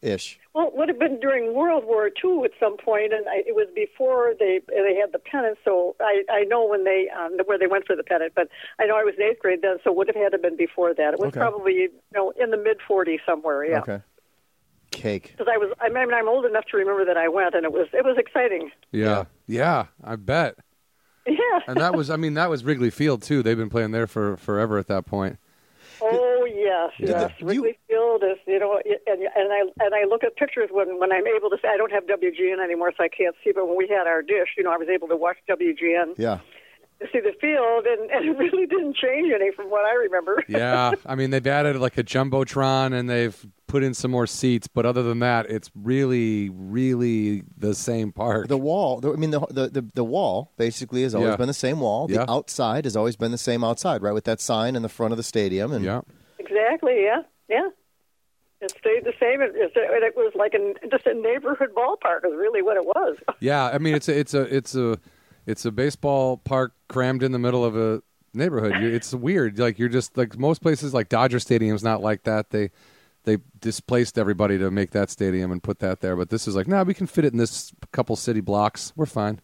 K: ish.
L: Well, it would have been during World War Two at some point, and I, it was before they they had the pennant. So I, I know when they um, where they went for the pennant, but I know I was in eighth grade then, so it would have had to have been before that. It was
K: Okay.
L: probably you know in the mid forties somewhere. Yeah.
K: Okay. Cake.
L: Because I was, I mean, I'm old enough to remember that I went, and it was it was exciting.
C: Yeah, yeah, I bet.
L: Yeah.
C: And that was, I mean, that was Wrigley Field too. They've been playing there for forever at that point.
L: Oh yes,
K: Did
L: yes.
K: the-
L: Wrigley Field is, you know, and and I and I look at pictures when when I'm able to see. I don't have W G N anymore, so I can't see. But when we had our dish, you know, I was able to watch W G N
K: Yeah.
L: to see the field, and, and it really didn't change any from what I remember.
C: Yeah, I mean, they've added like a jumbotron and they've put in some more seats, but other than that, it's really, really the same park.
K: The wall, the, I mean, the, the the the wall basically has always
C: Yeah.
K: been the same wall. The
C: Yeah.
K: outside has always been the same outside, right, with that sign in the front of the stadium. And
C: yeah.
L: Exactly. Yeah. Yeah. It stayed the same. It, it, it was like a, just a neighborhood ballpark. Is really what it was.
C: Yeah, I mean, it's a, it's a, it's a, it's a baseball park crammed in the middle of a neighborhood. You- It's weird. Like you're just like most places, like Dodger Stadium's not like that. They, they displaced everybody to make that stadium and put that there. But this is like, nah, we can fit it in this couple city blocks. We're fine.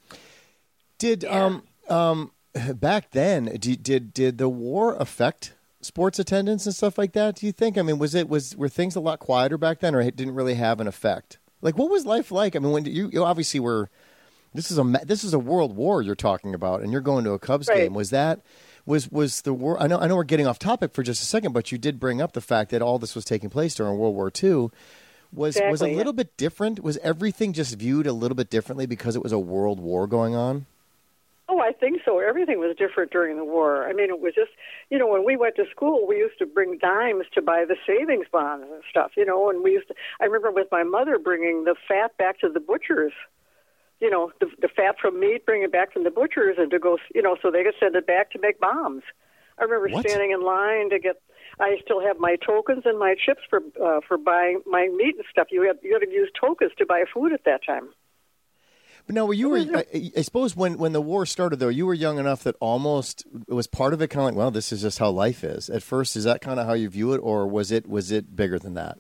K: Did um um back then did, did did the war affect sports attendance and stuff like that? Do you think? I mean, was it was were things a lot quieter back then, or it didn't really have an effect? Like, what was life like? I mean, when you, you obviously were. This is a ma- this is a world war you're talking about, and you're going to a Cubs
L: Right.
K: game. Was that was was the war? I know I know we're getting off topic for just a second, but you did bring up the fact that all this was taking place during World War Two. Was was a
L: Exactly, yeah.
K: little bit different? Was everything just viewed a little bit differently because it was a world war going on?
L: Oh, I think so. Everything was different during the war. I mean, it was just, you know, when we went to school, we used to bring dimes to buy the savings bonds and stuff, you know, and we used to, I remember with my mother bringing the fat back to the butchers, you know, the, the fat from meat, bring it back from the butchers and to go, you know, so they could send it back to make bombs. I remember
K: What?
L: standing in line to get, I still have my tokens and my chips for uh, for buying my meat and stuff. You had, you had to use tokens to buy food at that time.
K: But no, you were. I, I suppose when, when the war started, though, you were young enough that almost it was part of it. Kind of like, well, this is just how life is. At first, is that kind of how you view it, or was it was it bigger than that?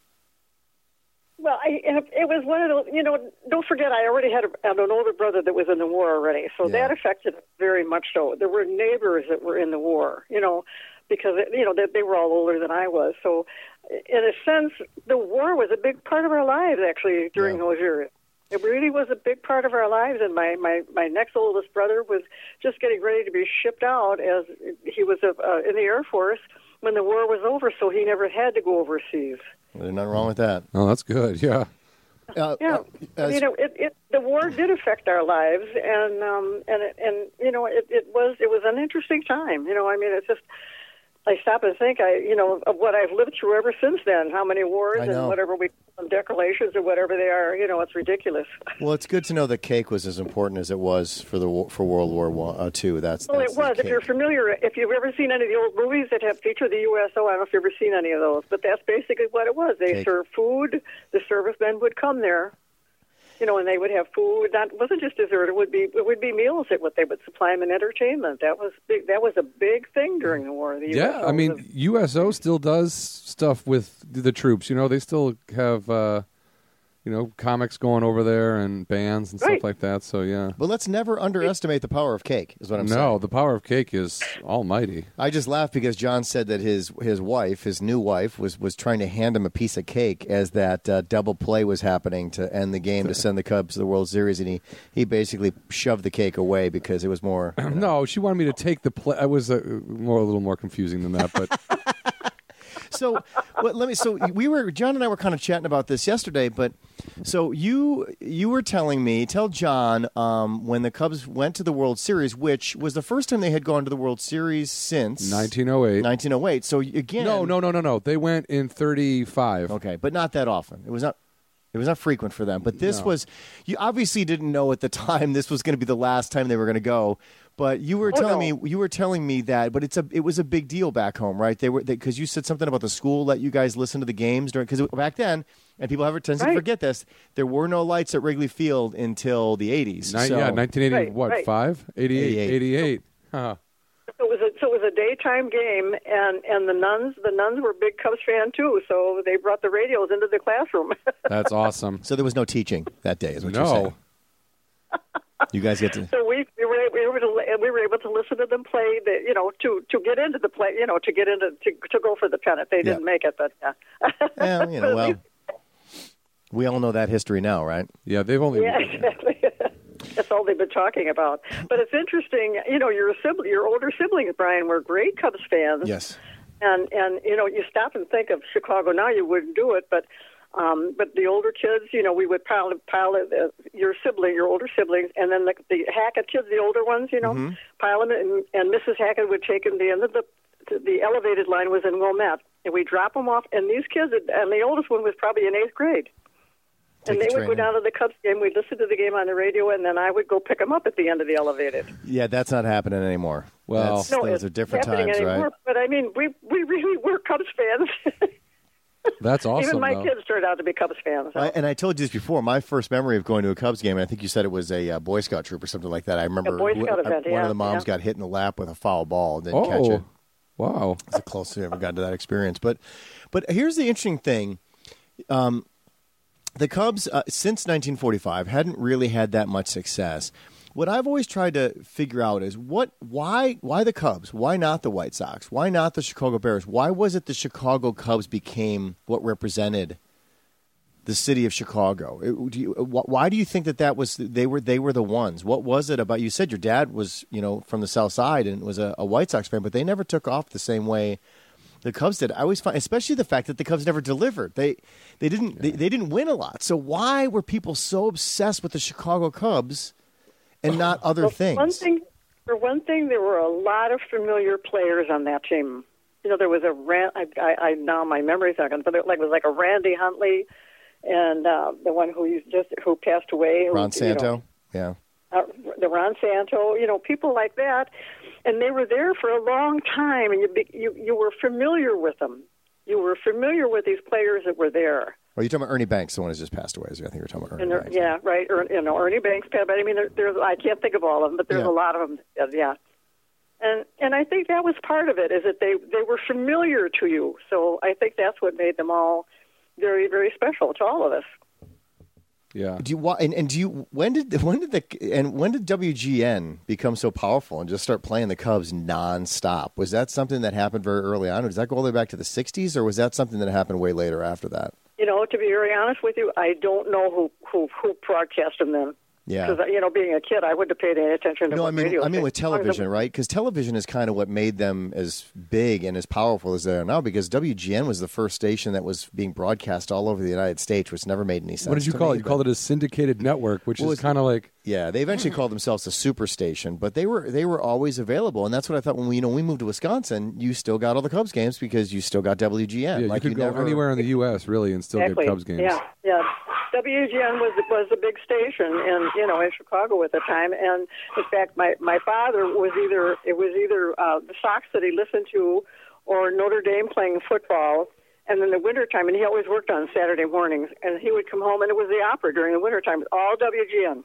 L: Well, I, it was one of those, you know, don't forget, I already had, a, had an older brother that was in the war already, so
K: Yeah.
L: that affected it very much so. There were neighbors that were in the war, you know, because, you know, they, they were all older than I was. So, in a sense, the war was a big part of our lives, actually, during
K: Yeah.
L: those years. It really was a big part of our lives, and my, my, my next oldest brother was just getting ready to be shipped out as he was uh, in the Air Force when the war was over, so he never had to go overseas.
K: There's nothing wrong with that.
C: Oh, that's good. Yeah.
K: Uh,
L: Yeah,
K: uh, as-
L: you know, it, it the war did affect our lives, and um, and it, and you know, it, it was it was an interesting time. You know, I mean, it's just I stop and think, I you know, of what I've lived through ever since then. How many wars
K: I know.
L: and whatever we call them, declarations or whatever they are. You know, it's ridiculous.
K: well, it's good to know that cake was as important as it was for the war- for World War One, uh, Two. That's
L: Well,
K: that's
L: it
K: the
L: was. If
K: cake.
L: you're familiar, if you've ever seen any of the old movies that have featured the U S O, I don't know if you've ever seen any of those, but that's basically what it was. They
K: Cake.
L: served food. The servicemen would come there, you know, and they would have food. That wasn't just dessert. It would be it would be meals that what they would supply them and entertainment. That was big. That was a big thing during the war. The U S O
C: Yeah, I mean,
L: was-
C: U S O still does stuff with the troops. You know, they still have, uh, you know, comics going over there and bands and
L: Right.
C: stuff like that. So, yeah.
K: But let's never underestimate the power of cake. Is what I'm saying.
C: No, the power of cake is almighty.
K: I just laughed because John said that his his wife, his new wife, was, was trying to hand him a piece of cake as that uh, double play was happening to end the game to send the Cubs to the World Series, and he, he basically shoved the cake away because it was more. you know.
C: No, she wanted me to take the play. I was uh, more a little more confusing than that, but
K: So well, let me. So we were John and I were kind of chatting about this yesterday, but so you you were telling me, tell John um, when the Cubs went to the World Series, which was the first time they had gone to the World Series since
C: nineteen oh eight.
K: nineteen oh eight. So again,
C: No, no, no, no, no. They went in thirty-five.
K: Okay, but not that often. It was not. It was not frequent for them. But this
C: No.
K: was. You obviously didn't know at the time this was going to be the last time they were going to go. But you were
L: Oh,
K: telling
L: no.
K: me you were telling me that. But it's a it was a big deal back home, right? They were because you said something about the school let you guys listen to the games during because back then, and people have a tendency
L: Right.
K: to forget this. There were no lights at Wrigley Field until the eighties.
C: Ni-
K: so,
C: yeah, nineteen eighty,
L: Right,
C: what,
L: right.
C: five? eighty-eight,
K: eighty-eight.
C: eighty-eight. Huh.
L: So it was a, so it was a daytime game, and, and the nuns the nuns were big Cubs fan too. So they brought the radios into the classroom.
C: That's awesome.
K: So there was no teaching that day, is what
C: No.
K: you're saying. You guys get to.
L: So we we were we were to, we were able to listen to them play the you know to, to get into the play you know to get into to, to go for the pennant. They didn't
K: Yeah.
L: make it, but yeah.
K: Yeah, you know, well, we all know that history now, right?
C: Yeah, they've only.
L: Yeah, exactly. That's all they've been talking about. But it's interesting, you know, your sibling, your older siblings, Brian, were great Cubs fans.
K: Yes.
L: And and you know, you stop and think of Chicago now, you wouldn't do it, but um, but the older kids, you know, we would pile pile uh, your sibling, your older siblings, and then the, the Hackett kids, the older ones, you know,
K: Mhm.
L: pile them, in, and Missus Hackett would take them. The end of the the elevated line was in Wilmette, and we drop them off. And these kids, and the oldest one was probably in eighth grade.
K: Take
L: And
K: the
L: they would
K: train
L: go
K: in.
L: down to the Cubs game. We'd listen to the game on the radio, and then I would go pick them up at the end of the elevated.
K: Yeah, that's not happening anymore.
C: Well,
K: That's,
L: No,
K: those
L: it's
K: are different
L: happening
K: times,
L: anymore,
K: right?
L: But I mean, we we really were Cubs fans.
C: That's awesome.
L: Even my
C: though.
L: kids turned out to be Cubs fans.
K: I, and I told you this before. My first memory of going to a Cubs game, and I think you said it was a uh, Boy Scout troop or something like that. I remember
L: Boy Scout
K: wh-
L: event,
K: one
L: yeah,
K: of the moms
L: yeah.
K: got hit in the lap with a foul ball and didn't catch
C: Oh,
K: it.
C: wow.
K: It's the closest I ever got to that experience. But, but here's the interesting thing. Um, the Cubs, uh, since nineteen forty-five, hadn't really had that much success. What I've always tried to figure out is what, why, why the Cubs? Why not the White Sox? Why not the Chicago Bears? Why was it the Chicago Cubs became what represented the city of Chicago? It- do you, wh- why do you think that that was they were they were the ones? What was it about? You said your dad was you know from the South Side and was a, a White Sox fan, but they never took off the same way the Cubs did. I always find, especially the fact that the Cubs never delivered. They they didn't they, they didn't win a lot. So why were people so obsessed with the Chicago Cubs and not other
L: Well,
K: things?
L: One thing, for one thing, there were a lot of familiar players on that team. You know, there was a Ran- I, I, I now my memory's not going, but it like was like a Randy Huntley, and uh, the one who used just who passed away, who,
K: Ron
L: you
K: Santo,
L: know,
K: yeah.
L: uh, the Ron Santo, you know, people like that, and they were there for a long time, and you be, you you were familiar with them. You were familiar with these players that were there.
K: Well, you're talking about Ernie Banks, the one who's just passed away. So I think you're talking about Ernie
L: And there,
K: Banks.
L: yeah, right. Or, you know, Ernie Banks, but I mean, there, there's I can't think of all of them, but there's
K: Yeah.
L: a lot of them. Yeah, and and I think that was part of it, is that they they were familiar to you. So I think that's what made them all very very special to all of us.
C: Yeah.
K: Do you wa- and, and do you when did when did the and when did W G N become so powerful and just start playing the Cubs nonstop? Was that something that happened very early on, or does that go all the way back to the sixties, or was that something that happened way later after that?
L: You know, to be very honest with you, I don't know who who who broadcast them then.
K: Yeah.
L: Because you know, being a kid, I wouldn't have paid any attention to
K: No,
L: what
K: I mean,
L: radio
K: I mean with
L: stations- as long as it-
K: television, right? Because television is kind of what made them as big and as powerful as they are now. Because W G N was the first station that was being broadcast all over the United States, which never made any sense.
C: What did you
K: to
C: call
K: me,
C: it? You
K: but-
C: called it a syndicated network, which
K: Well,
C: is
K: it's-
C: kind of like
K: Yeah, they eventually called themselves a superstation, but they were they were always available, and that's what I thought when we you know we moved to Wisconsin. You still got all the Cubs games because you still got W G N.
C: yeah,
K: like
C: you could go
K: never,
C: anywhere in the U S really and still
L: Exactly.
C: get Cubs games.
L: Yeah, yeah. W G N was was a big station in you know in Chicago at the time, and in fact, my my father was either it was either uh, the Sox that he listened to, or Notre Dame playing football. And in the wintertime, and he always worked on Saturday mornings, and he would come home, and it was the opera during the wintertime, all W G N.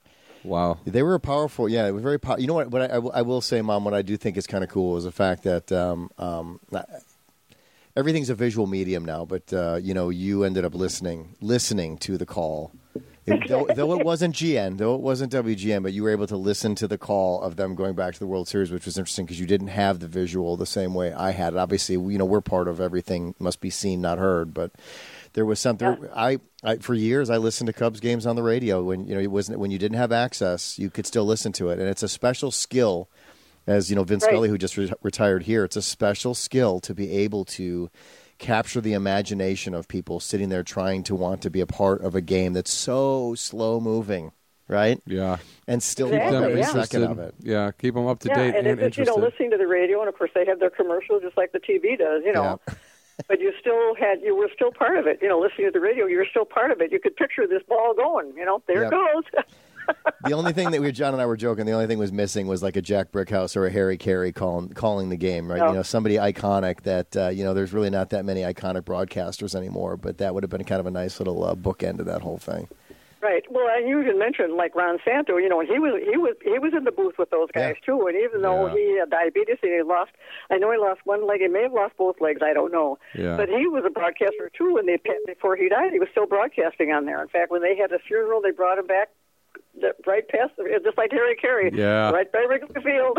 C: Wow.
K: They were powerful. Yeah, it was very powerful. You know what? What I, I will- I will say, Mom, what I do think is kind of cool is the fact that um, um, everything's a visual medium now. But uh, you know, you ended up listening, listening to the call. It, though, though it wasn't G N, though it wasn't W G N, but you were able to listen to the call of them going back to the World Series, which was interesting because you didn't have the visual the same way I had it. Obviously, you know, we're part of everything must be seen, not heard, but there was something.
L: Yeah.
K: I, I for years I listened to Cubs games on the radio when you know it wasn't when you didn't have access, you could still listen to it, and it's a special skill. As you know, Vince
L: Right.
K: Scully, who just re- retired here, it's a special skill to be able to capture the imagination of people sitting there trying to want to be a part of a game that's so slow moving, right?
C: Yeah.
K: And still
L: Exactly,
K: love
C: Keep them
K: every
L: yeah.
K: second
C: interested.
K: of it.
C: Yeah, keep them up to
L: Yeah,
C: date
L: and
C: and,
L: it's just, you know,
C: interested.
L: listening to the radio, and of course they have their commercials just like the T V does, you know.
K: Yeah.
L: But you still had, you were still part of it, you know, listening to the radio, you were still part of it. You could picture this ball going, you know, there
K: Yep.
L: it goes.
K: The only thing that we, John and I were joking, the only thing was missing was like a Jack Brickhouse or a Harry Carey calling calling the game, right?
L: No.
K: You know, somebody iconic that, uh, you know, there's really not that many iconic broadcasters anymore, but that would have been kind of a nice little uh, bookend to that whole thing.
L: Right. Well, and you even mentioned like Ron Santo. You know, and he was he was he was in the booth with those guys
K: Yeah.
L: too. And even though
C: Yeah.
L: he had diabetes and he lost, I know he lost one leg. He may have lost both legs. I don't know.
C: Yeah.
L: But he was a broadcaster too. And they before he died, he was still broadcasting on there. In fact, when they had his funeral, they brought him back the- right past, the, just like Harry Carey,
C: Yeah.
L: right by Wrigley Field.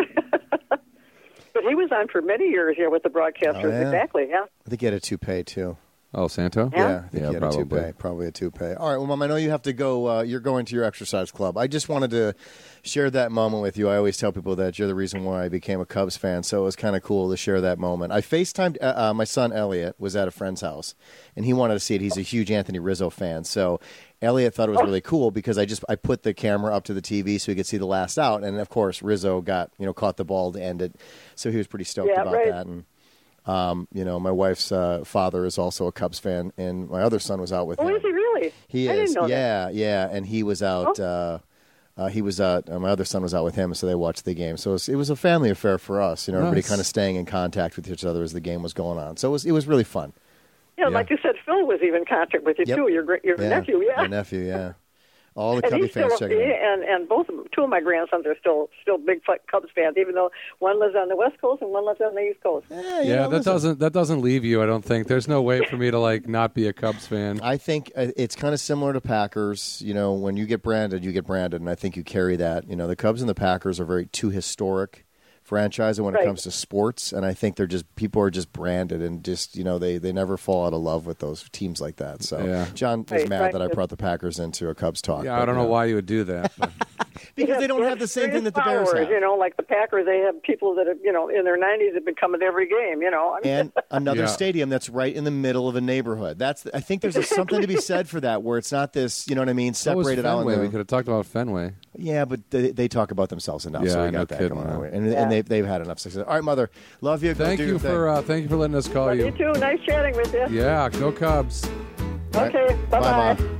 L: But he was on for many years here with the broadcasters.
K: Oh, yeah.
L: Exactly. Yeah.
K: I think he had a toupee too.
C: Oh, Santo?
L: Yeah.
K: Yeah, I think
C: Yeah,
K: he had
C: probably.
K: a toupee. Probably a toupee. All right, well, Mom, I know you have to go. Uh, you're going to your exercise club. I just wanted to share that moment with you. I always tell people that you're the reason why I became a Cubs fan, so it was kind of cool to share that moment. I FaceTimed uh, uh, my son Elliot was at a friend's house, and he wanted to see it. He's a huge Anthony Rizzo fan, so Elliot thought it was really cool because I just I put the camera up to the T V so he could see the last out, and of course Rizzo got you know caught the ball to end it, so he was pretty stoked
L: Yeah,
K: about
L: right.
K: that. And um, you know, my wife's uh, father is also a Cubs fan, and my other son was out with
L: Oh,
K: him.
L: is he really?
K: He
L: I
K: is,
L: didn't know
K: yeah, yeah, and he was out.
L: Oh.
K: Uh, uh, he was out. Uh, my other son was out with him, so they watched the game. So it was, it was a family affair for us. You know, everybody
C: Nice.
K: kind of staying in contact with each other as the game was going on. So it was, it was really fun.
L: Yeah,
C: Yeah.
L: like you said, Phil was even in contact with you
K: Yep.
L: too. Your gr- your
K: Yeah,
L: nephew, yeah.
K: my nephew, yeah. All the
L: And
K: Cubby
L: he's
K: fans
L: still,
K: checking
L: he,
K: in.
L: and and both of, two of my grandsons are still still big fu- Cubs fans, even though one lives on the West Coast and one lives on the East Coast.
K: Yeah, you
C: Yeah,
K: know,
C: that
K: listen,
C: doesn't that doesn't leave you. I don't think there's no way for me to like not be a Cubs fan.
K: I think uh, it's kind of similar to Packers. You know, when you get branded, you get branded, and I think you carry that. You know, the Cubs and the Packers are very two historic franchise when it
L: Right.
K: comes to sports, and I think they're just people are just branded and just you know they, they never fall out of love with those teams like that. So
C: Yeah.
K: John is
L: Right,
K: mad
L: right.
K: that I brought the Packers into a Cubs talk.
C: Yeah,
K: but,
C: I don't
K: you
C: know why you would do that. but-
K: because they don't
L: Yeah,
K: have the same
L: they're
K: thing that
L: just
K: the Bears
L: followers,
K: have.
L: You know, like the Packers, they have people that have, you know, in their nineties have been coming to every game. You know, I mean,
K: And another
C: Yeah.
K: stadium that's right in the middle of a neighborhood. That's I think there's a, something to be said for that, where it's not this, you know what I mean,
C: So was
K: separated out. in
C: Fenway.
K: the-
C: We could have talked about Fenway.
K: Yeah, but they, they talk about themselves enough,
C: Yeah,
K: so we got
C: no
K: that
C: kidding,
K: going on.
C: man.
K: And,
L: Yeah.
K: and they've, they've had enough success. All right, Mother, love you. Go
C: Thank
K: do
C: you
K: your thing.
C: for uh, thank you for letting us call
L: you
C: you.
L: too. Nice chatting with you.
C: Yeah, go Cubs.
L: Okay, bye bye.
K: Mom.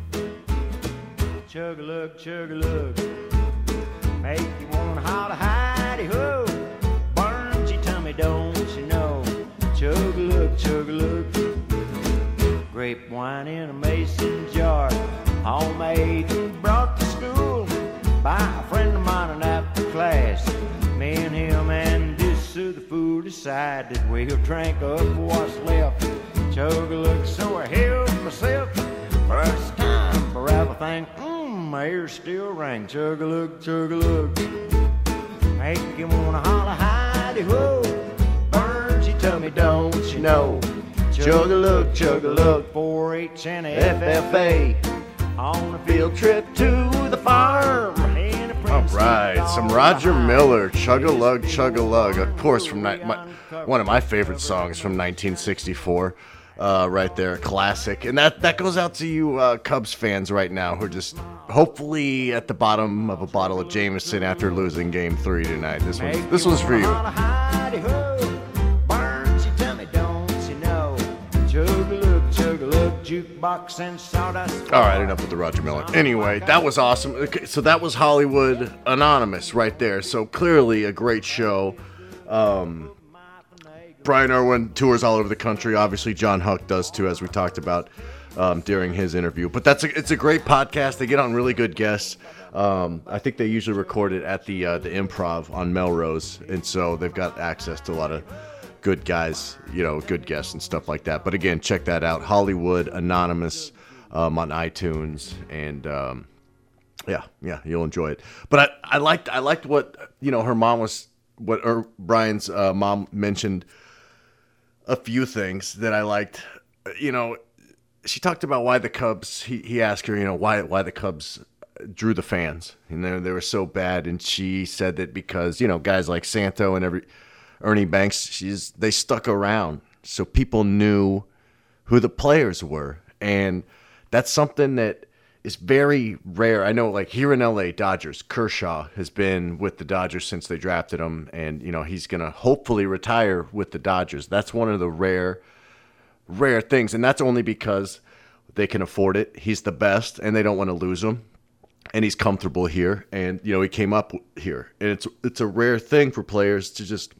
M: Chug a lug, chug a lug. Make you wanna holler, hidey ho. Burns your tummy, don't you know? Chug a lug, chug a lug. Grape wine in a mason jar, homemade, brought to school by a friend of mine in after class. Me and him and this other fool decided we'll drink up what's left. Chug a lug, so I helped myself. First time for everything. Mmm, my ears still ring. Chug a lug, chug a lug. Make you wanna holler, hidey ho. Burns your tummy, don't you know? Chug a lug, chug a lug. four H and a F F A. On a field trip to the farm.
B: All right, some Roger Miller, Chug-a-Lug, Chug-a-Lug, of course, from ni- my, one of my favorite songs from nineteen sixty-four, uh, right there, classic. And that, that goes out to you uh, Cubs fans right now who are just hopefully at the bottom of a bottle of Jameson after losing Game Three tonight. This one, this one's for you.
M: Holler, hidey ho. Burns your tummy, don't you know? Chug a lug, chug a lug. Jukebox and sawdust.
B: All right, enough with the Roger Miller. Anyway, that was awesome. Okay, so that was Hollywood Anonymous right there. So clearly a great show. Um, Brian Irwin tours all over the country. Obviously, John Huck does too, as we talked about um, during his interview. But that's a, it's a great podcast. They get on really good guests. Um, I think they usually record it at the uh, the Improv on Melrose, and so they've got access to a lot of good guys, you know, good guests and stuff like that. But again, check that out, Hollywood Anonymous um, on iTunes, and um, yeah, yeah, you'll enjoy it. But I, I liked, I liked what you know her mom was, what or Brian's uh, mom mentioned. A few things that I liked, you know, she talked about why the Cubs. He he asked her, you know, why why the Cubs drew the fans, and they they were so bad, and she said that because you know guys like Santo and every. Ernie Banks, she's they stuck around, so people knew who the players were, and that's something that is very rare. I know, like here in L A, Dodgers, Kershaw has been with the Dodgers since they drafted him, and you know he's gonna hopefully retire with the Dodgers. That's one of the rare, rare things, and that's only because they can afford it. He's the best, and they don't want to lose him. And he's comfortable here, and you know he came up here, and it's it's a rare thing for players to just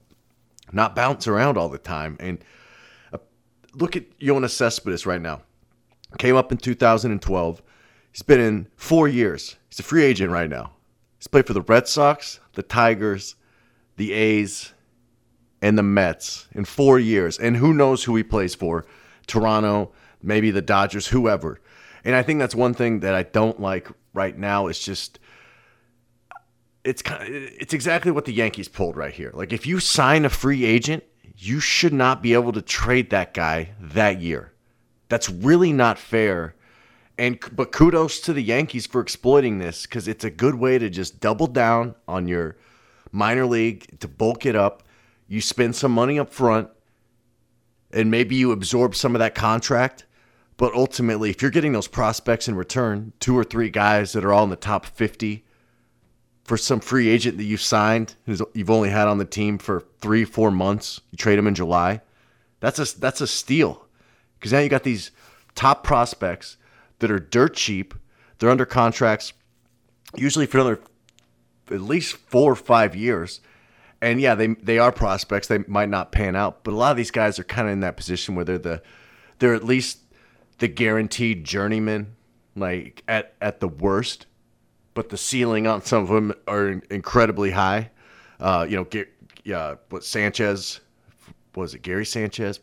B: not bounce around all the time. And uh, look at Yoenis Cespedes right now. Came up in two thousand twelve. He's been in four years. He's a free agent right now. He's played for the Red Sox, the Tigers, the A's, and the Mets in four years. And who knows who he plays for? Toronto, maybe the Dodgers, whoever. And I think that's one thing that I don't like right now is just it's kind of, it's exactly what the Yankees pulled right here. Like if you sign a free agent, you should not be able to trade that guy that year. That's really not fair. And but kudos to the Yankees for exploiting this because it's a good way to just double down on your minor league, to bulk it up. You spend some money up front, and maybe you absorb some of that contract. But ultimately, if you're getting those prospects in return, two or three guys that are all in the top fifty for some free agent that you've signed, who's you've only had on the team for three, four months, you trade them in July, that's a, that's a steal. Because now you got these top prospects that are dirt cheap. They're under contracts usually for another at least four or five years. And yeah, they they are prospects. They might not pan out. But a lot of these guys are kind of in that position where they're the they're at least the guaranteed journeyman, like at, at the worst. But the ceiling on some of them are incredibly high. Uh, you know, yeah, what Sanchez, was it Gary Sanchez?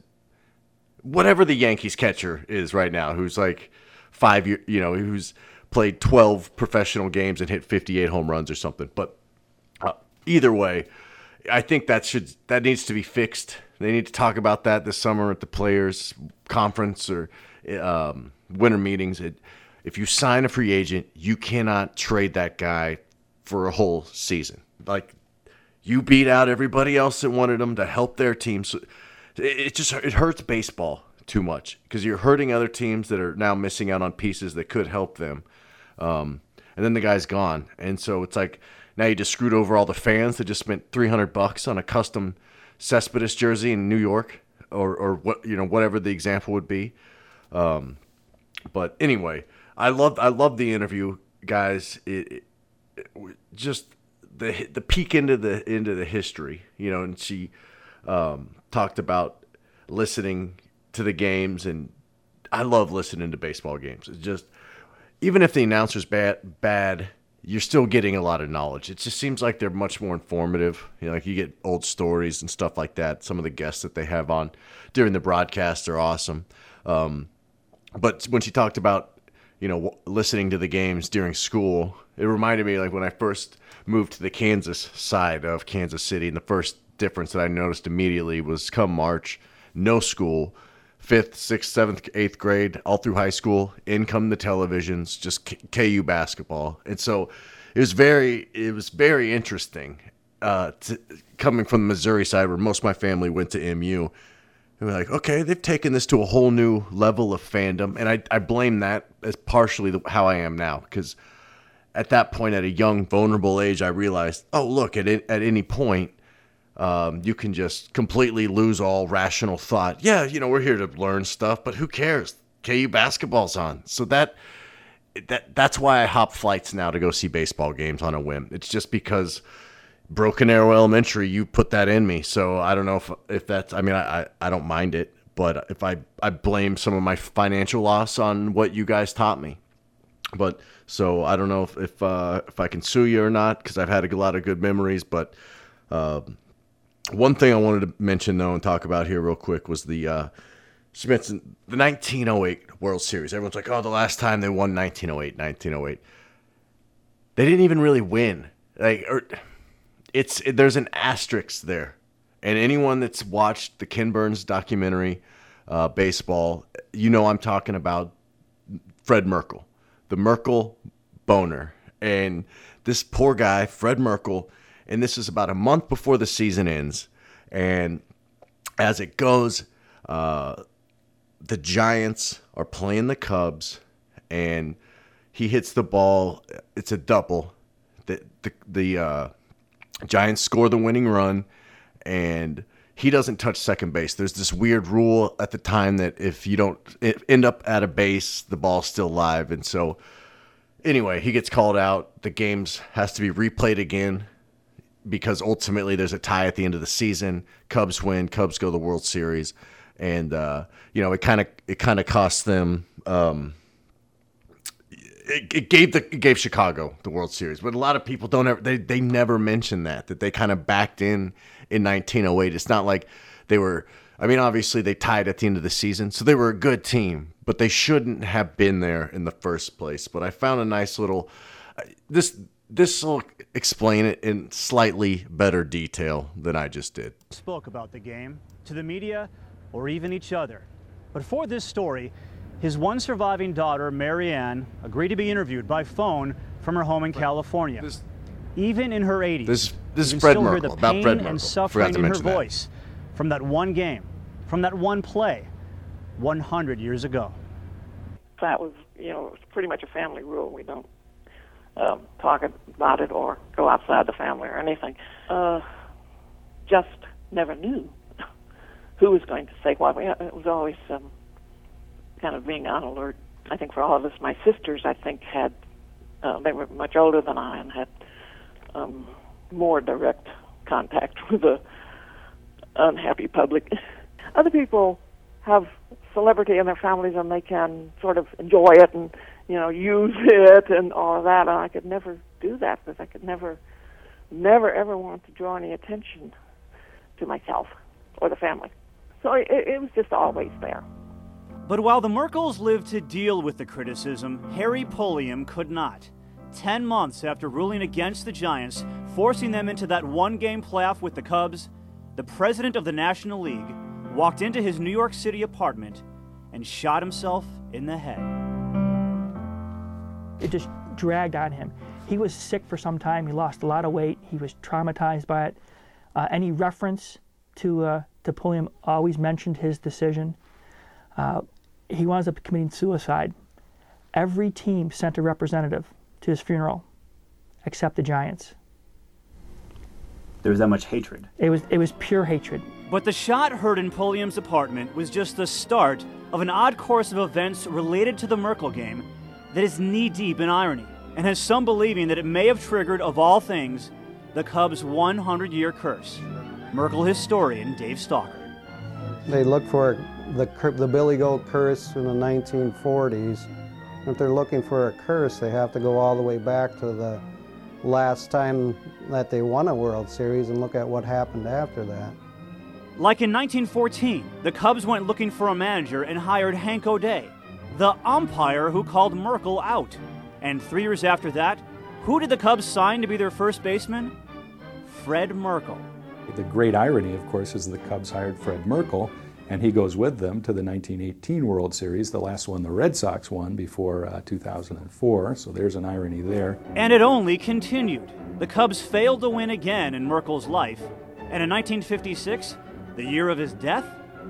B: Whatever the Yankees catcher is right now, who's like five year, you know, who's played twelve professional games and hit fifty-eight home runs or something. But uh, either way, I think that should that needs to be fixed. They need to talk about that this summer at the players' conference or um, winter meetings. It, if you sign a free agent, you cannot trade that guy for a whole season. Like you beat out everybody else that wanted them to help their team. So it, it just it hurts baseball too much because you're hurting other teams that are now missing out on pieces that could help them. Um, and then the guy's gone. And so it's like now you just screwed over all the fans that just spent three hundred bucks on a custom Cespedes jersey in New York or, or what, you know, whatever the example would be. Um, but anyway, I love, I love the interview, guys. It, it, it just the, the peek into the, into the history, you know, and she, um, talked about listening to the games, and I love listening to baseball games. It's just, even if the announcer's bad, bad, you're still getting a lot of knowledge. It just seems like they're much more informative. You know, like you get old stories and stuff like that. Some of the guests that they have on during the broadcast are awesome. Um, but when she talked about, you know, listening to the games during school, it reminded me like when I first moved to the Kansas side of Kansas City, and the first difference that I noticed immediately was come March, no school. Fifth, sixth, seventh, eighth grade, all through high school, in come the televisions, just K U basketball. And so it was very, it was very interesting uh, to, coming from the Missouri side where most of my family went to M U. And we're like, okay, they've taken this to a whole new level of fandom. And I, I blame that as partially the, how I am now. Because at that point, at a young, vulnerable age, I realized, oh, look, at at any point, Um, you can just completely lose all rational thought. Yeah, you know, we're here to learn stuff, but who cares? K U basketball's on. So that that that's why I hop flights now to go see baseball games on a whim. It's just because Broken Arrow Elementary, you put that in me. So I don't know if if that's, I mean, I, I don't mind it, but if I, I blame some of my financial loss on what you guys taught me. But so I don't know if, if, uh, if I can sue you or not, because I've had a lot of good memories, but uh, one thing I wanted to mention, though, and talk about here real quick was the uh, she mentioned the nineteen oh eight World Series. Everyone's like, oh, the last time they won nineteen oh eight, nineteen oh eight. They didn't even really win. Like, or, it's it, there's an asterisk there. And anyone that's watched the Ken Burns documentary, uh, baseball, you know I'm talking about Fred Merkle, the Merkle boner. And this poor guy, Fred Merkle, and this is about a month before the season ends. And as it goes, uh, the Giants are playing the Cubs, and he hits the ball. It's a double. The the, the uh, Giants score the winning run, and he doesn't touch second base. There's this weird rule at the time that if you don't end up at a base, the ball's still live. And so anyway, he gets called out. The game has to be replayed again, because ultimately there's a tie at the end of the season. Cubs win. Cubs go to the World Series, and uh, you know it kind of it kind of costs them. Um, it, it gave the it gave Chicago the World Series, but a lot of people don't ever they they never mention that that they kind of backed in in nineteen oh eight. It's not like they were. I mean, obviously they tied at the end of the season, so they were a good team, but they shouldn't have been there in the first place. But I found a nice little this this will explain it in slightly better detail than I just did.
N: Spoke about the game to the media or even each other, but for this story, his one surviving daughter, Marianne, agreed to be interviewed by phone from her home in California. This, Even in her eighties,
B: this, this
N: you
B: is
N: can
B: Fred
N: still hear
B: Merkle,
N: the
B: about
N: pain
B: Fred Merkle.
N: and suffering in her
B: mention that.
N: voice from that one game, from that one play, one hundred years ago.
O: That was, you know, it's pretty much a family rule. We don't um, talk about it or go outside the family or anything. Uh, just never knew who was going to say what. It was always um, kind of being on alert. I think for all of us, my sisters, I think, had, uh, they were much older than I and had um, more direct contact with the unhappy public. Other people have celebrity in their families and they can sort of enjoy it and, you know, use it and all of that. And I could never do that because I could never, never, ever want to draw any attention to myself or the family. So it, it was just always there.
N: But while the Merkles lived to deal with the criticism, Harry Pulliam could not. Ten months after ruling against the Giants, forcing them into that one-game playoff with the Cubs, the president of the National League walked into his New York City apartment and shot himself in the head.
P: It just dragged on him. He was sick for some time. He lost a lot of weight. He was traumatized by it. Uh, any reference to uh, to Pulliam always mentioned his decision. Uh, he winds up committing suicide. Every team sent a representative to his funeral, except the Giants.
N: There was that much hatred.
P: It was it was pure hatred.
N: But the shot heard in Pulliam's apartment was just the start of an odd course of events related to the Merkle game that is knee-deep in irony and has some believing that it may have triggered, of all things, the Cubs' one hundred year curse. Merkle historian Dave Stalker.
Q: They look for the the Billy Goat curse in the nineteen forties. If they're looking for a curse, they have to go all the way back to the last time that they won a World Series and look at what happened after that.
N: Like in nineteen fourteen, the Cubs went looking for a manager and hired Hank O'Day, the umpire who called Merkle out. And three years after that, who did the Cubs sign to be their first baseman? Fred Merkle.
R: The great irony, of course, is the Cubs hired Fred Merkle, and he goes with them to the nineteen eighteen World Series, the last one the Red Sox won before uh, two thousand four, so there's an irony there.
N: And it only continued. The Cubs failed to win again in Merkle's life, and in nineteen fifty-six, the year of his death,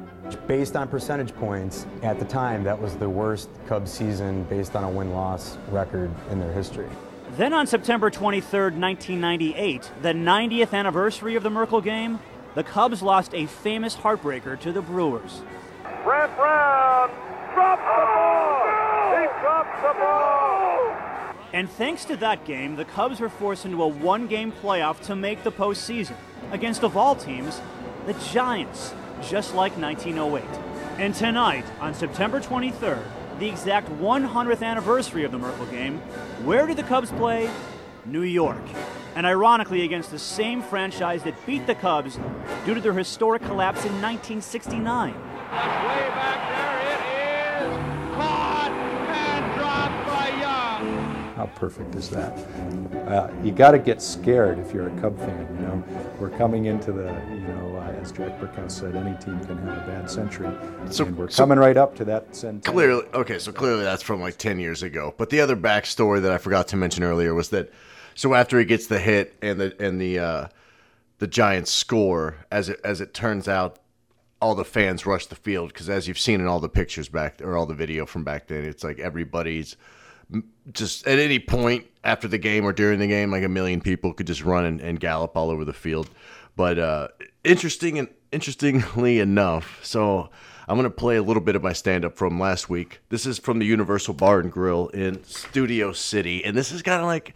S: based on percentage points, at the time, that was the worst Cubs season based on a win-loss record in their history.
N: Then on September twenty-third, nineteen ninety-eight, the ninetieth anniversary of the Merkle game, the Cubs lost a famous heartbreaker to the Brewers.
A: Brett Brown drops the ball! He drops the ball!
N: And thanks to that game, the Cubs were forced into a one-game playoff to make the postseason against, of all teams, the Giants, just like nineteen oh eight. And tonight, on September twenty-third, the exact one hundredth anniversary of the Merkle game, where did the Cubs play? New York. And ironically against the same franchise that beat the Cubs due to their historic collapse in nineteen sixty-nine.
A: Way back there, it is caught and dropped by Young.
R: How perfect is that? Uh, you got to get scared if you're a Cub fan, you know. We're coming into the, you know, uh, as Jack Burkhouse said, any team can have a bad century.
B: So,
R: and we're
B: so
R: coming right up to that century.
B: Clearly, okay, so clearly that's from like ten years ago. But the other backstory that I forgot to mention earlier was that, so after he gets the hit and the and the uh, the Giants score, as it as it turns out, all the fans rush the field because, as you've seen in all the pictures back or all the video from back then, it's like everybody's just at any point after the game or during the game, like a million people could just run and, and gallop all over the field. But uh, interesting and interestingly enough, so I'm going to play a little bit of my stand-up from last week. This is from the Universal Bar and Grill in Studio City, and this is kind of like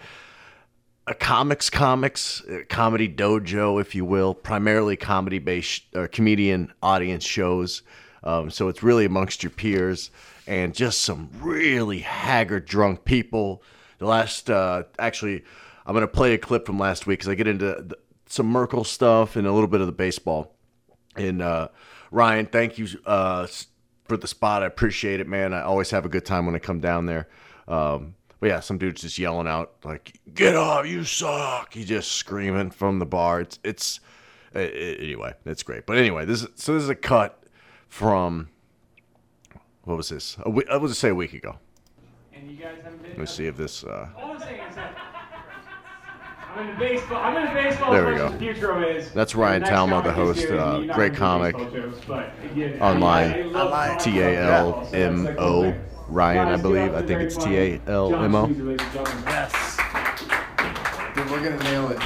B: a comics comics uh, comedy dojo, if you will, primarily comedy based uh, comedian audience shows. Um, so it's really amongst your peers and just some really haggard, drunk people. The last, uh, actually, I'm going to play a clip from last week because I get into the, some Merkel stuff and a little bit of the baseball. And uh, Ryan, thank you uh, for the spot. I appreciate it, man. I always have a good time when I come down there. Um, but yeah, some dude's just yelling out like, "Get off, you suck!" He's just screaming from the bar. It's it's it, anyway, it's great. But anyway, this is, so this is a cut from what was this? A week, I was just say a week ago.
T: And you guys haven't been.
B: Let me see if this. Uh,
T: All I'm saying is that I'm into baseball. I'm into baseball.
B: There we
T: as
B: go.
T: much as Pietro is.
B: That's Ryan
T: The next
B: Talma, the
T: comic is
B: host,
T: here,
B: uh,
T: you're not
B: great
T: into
B: comic,
T: baseball jokes, but again,
B: online,
T: I love talking
B: T A L M O, Ryan, I believe. I think it's T A L M O.
T: Yes.
B: Dude, we're going to nail it.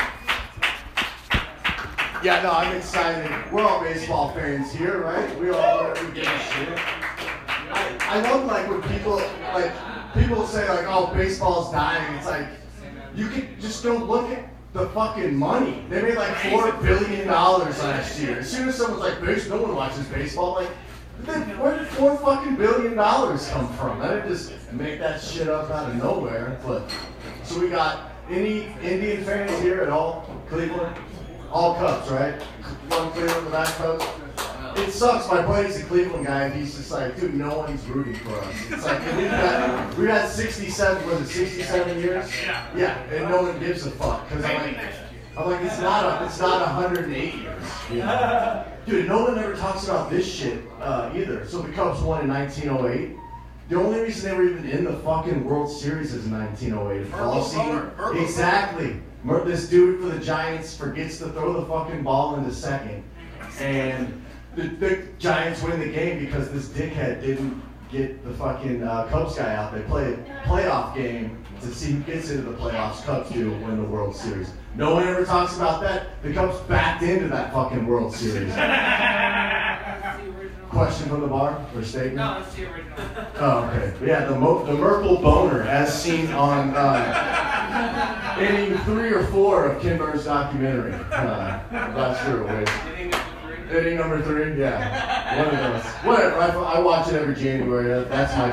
B: Yeah, no, I'm excited. We're all baseball fans here, right? We all we give a shit. I, I love, like, when people, like, people say, like, oh, baseball's dying. It's like, you can just don't look at the fucking money. They made like four billion dollars last year. As soon as someone's like, "Base, no one watches baseball," like, then where did four fucking billion dollars come from? I didn't just make that shit up out of nowhere. But so we got any Indian fans here at all? Cleveland, all Cubs, right? One Cleveland, the back Cubs. It sucks. My buddy's a Cleveland guy, and he's just like, dude, no one's rooting for us. It's like, and we've got, we've had sixty-seven, was it sixty-seven years? Yeah, and no one gives a fuck. Because I'm like, I'm like, it's not, a, it's not one hundred eight years. You know? Dude, no one ever talks about this shit uh, either. So the Cubs won in nineteen oh eight. The only reason they were even in the fucking World Series is nineteen oh eight. All season. Exactly. This dude for the Giants forgets to throw the fucking ball into second. And The, the Giants win the game because this dickhead didn't get the fucking uh, Cubs guy out. They play a playoff game to see who gets into the playoffs. Cubs do win the World Series. No one ever talks about that. The Cubs backed into that fucking World Series. Question from the bar or statement?
T: No, that's the original.
B: Oh, okay. But yeah, the, Mo- the Merkel boner, as seen on uh, inning three or four of Ken Burns' documentary. Uh, I'm not sure which. Inning number three, yeah, one of those. Whatever. I, I watch it every January. That's my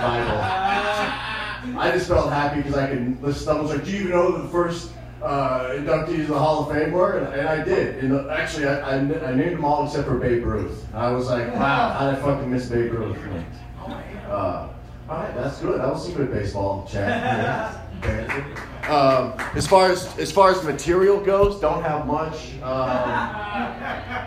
B: Bible. I just felt happy because I could list. Someone's like, "Do you know who the first uh, inductees of the Hall of Fame were?" And, and I did. And actually, I, I, I named them all except for Babe Ruth. I was like, "Wow, how did I fucking miss Babe Ruth?" Uh, all right, that's good. That was some good baseball chat. Um, as far as as far as material goes, don't have much. Um,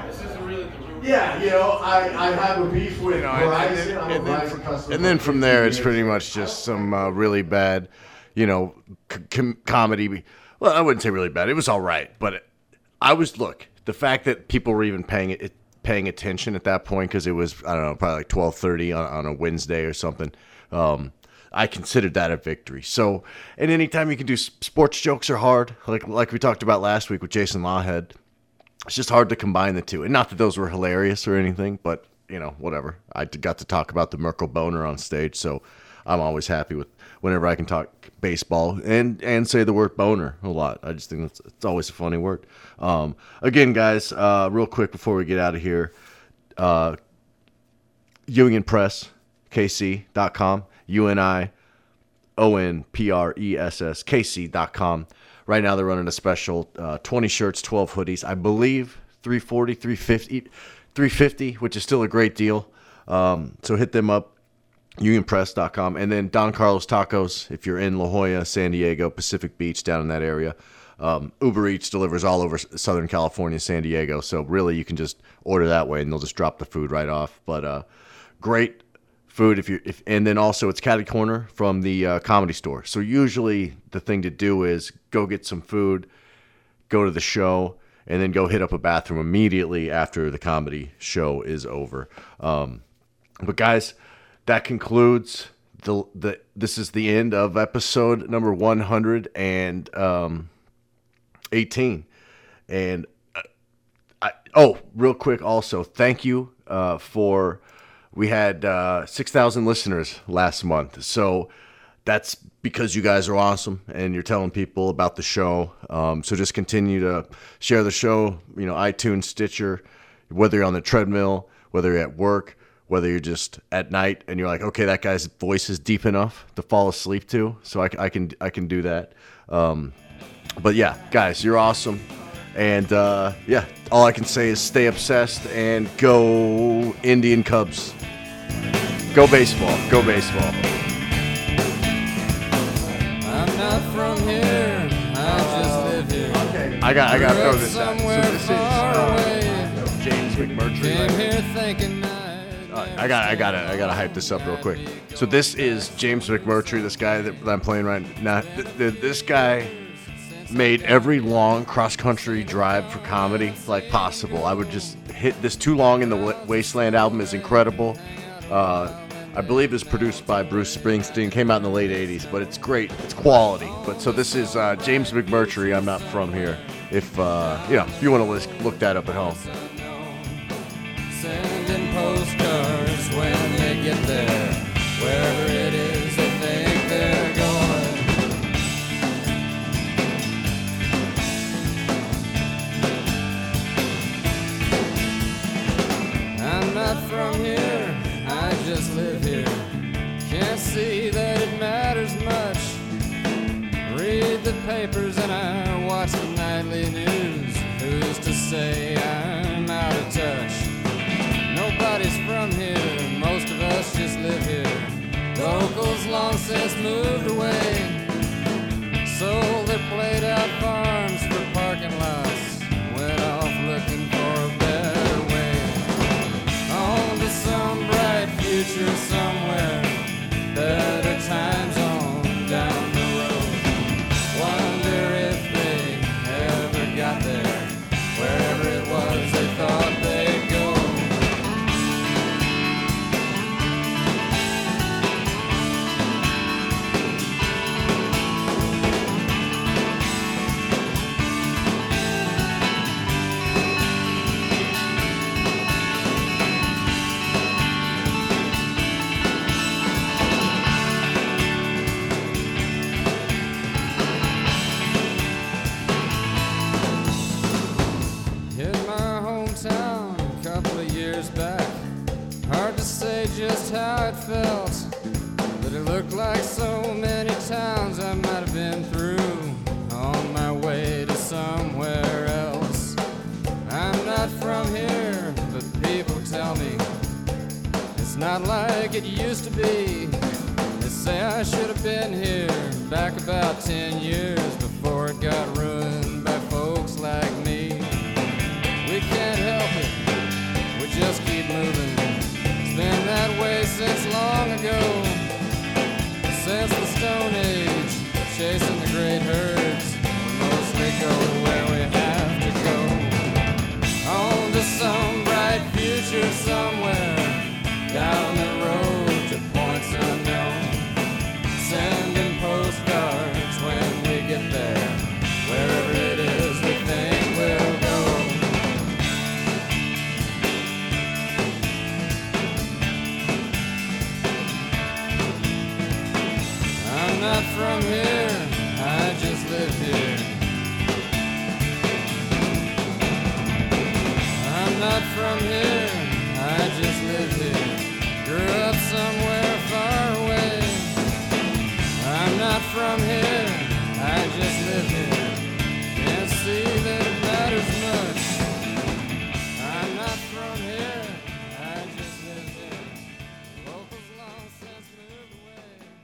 B: Yeah, you know, I, I have a beef with Verizon. I'm a Verizon customer. And then from there, it's pretty much just some uh, really bad, you know, c- com- comedy. Well, I wouldn't say really bad. It was all right, but it, I was look the fact that people were even paying it, paying attention at that point because it was I don't know probably like twelve thirty on, on a Wednesday or something. Um, I considered that a victory. So, and anytime you can do sports jokes are hard, like like we talked about last week with Jason Lawhead. It's just hard to combine the two. And not that those were hilarious or anything, but, you know, whatever. I got to talk about the Merkel boner on stage, so I'm always happy with whenever I can talk baseball and, and say the word boner a lot. I just think it's, it's always a funny word. Um, again, guys, uh, real quick before we get out of here, uh, Union Press, K C dot com, U N I O N P R E S S, K C dot com. Right now they're running a special, uh, twenty shirts, twelve hoodies. I believe three forty, three fifty, three fifty, which is still a great deal. Um, so hit them up, union press dot com. And then Don Carlos Tacos, if you're in La Jolla, San Diego, Pacific Beach, down in that area. Um, Uber Eats delivers all over Southern California, San Diego. So really you can just order that way and they'll just drop the food right off. But uh, great food if you if and then also it's Catty Corner from the uh, Comedy Store. So usually the thing to do is go get some food, go to the show, and then go hit up a bathroom immediately after the comedy show is over. Um, but guys, that concludes the the this is the end of episode number one hundred eighteen. And uh, I, oh, real quick also, thank you uh, for We had uh, six thousand listeners last month, so that's because you guys are awesome and you're telling people about the show. Um, so just continue to share the show, you know, iTunes, Stitcher, whether you're on the treadmill, whether you're at work, whether you're just at night and you're like, okay, that guy's voice is deep enough to fall asleep to, so I, I can I can do that. Um, but yeah, guys, you're awesome, and uh, yeah, all I can say is stay obsessed and go Indian Cubs. Go baseball. Go baseball.
U: I'm not from here. I just live here.
B: Okay. I got I got to throw this out. So
U: Somewhere
B: this is
U: far
B: uh,
U: away.
B: James McMurtry.
U: Came
B: Right?
U: here thinking
B: All right, I got I got to I got to hype this up real quick. So this is James McMurtry, this guy that I'm playing right now. Th- th- this guy made every long cross-country drive for comedy like possible. I would just hit this Too Long in the Wa- Wasteland album is incredible. Uh, I believe it's produced by Bruce Springsteen. Came out in the late eighties, but it's great. It's quality. But so this is uh, James McMurtry. I'm not from here. If uh, you know, if you want to list, look that up at home.
U: Sending postcards when they get there, wherever it is they think they're going. I'm not from here, I just live here. Can't see that it matters much. Read the papers and I watch the nightly news. Who's to say I'm out of touch? Nobody's from here, most of us just live here. Locals long since moved away, sold their played out farms for parking lots, went off looking for a better way. On to some bright future somewhere, better times on down the road. Wonder if they ever got there, wherever it was they thought they'd go. Just how it felt, but it looked like so many towns I might have been through on my way to somewhere else. I'm not from here, but people tell me it's not like it used to be. They say I should have been here back about ten years before it got ruined by folks like me. We can't help it, we just keep moving. Been that way since long ago, since the Stone Age, chasing the great herds. We mostly go where we have to go, on to some bright future somewhere, down the road to points unknown, sending postcards when we get there, wherever it is we think we'll go. I'm not from here, I just live here. I'm not from here, I just live here. Grew up somewhere far away. I'm not from here, I just live here. Can't see that it matters much. I'm not from here, I just live here. Locals long since moved away.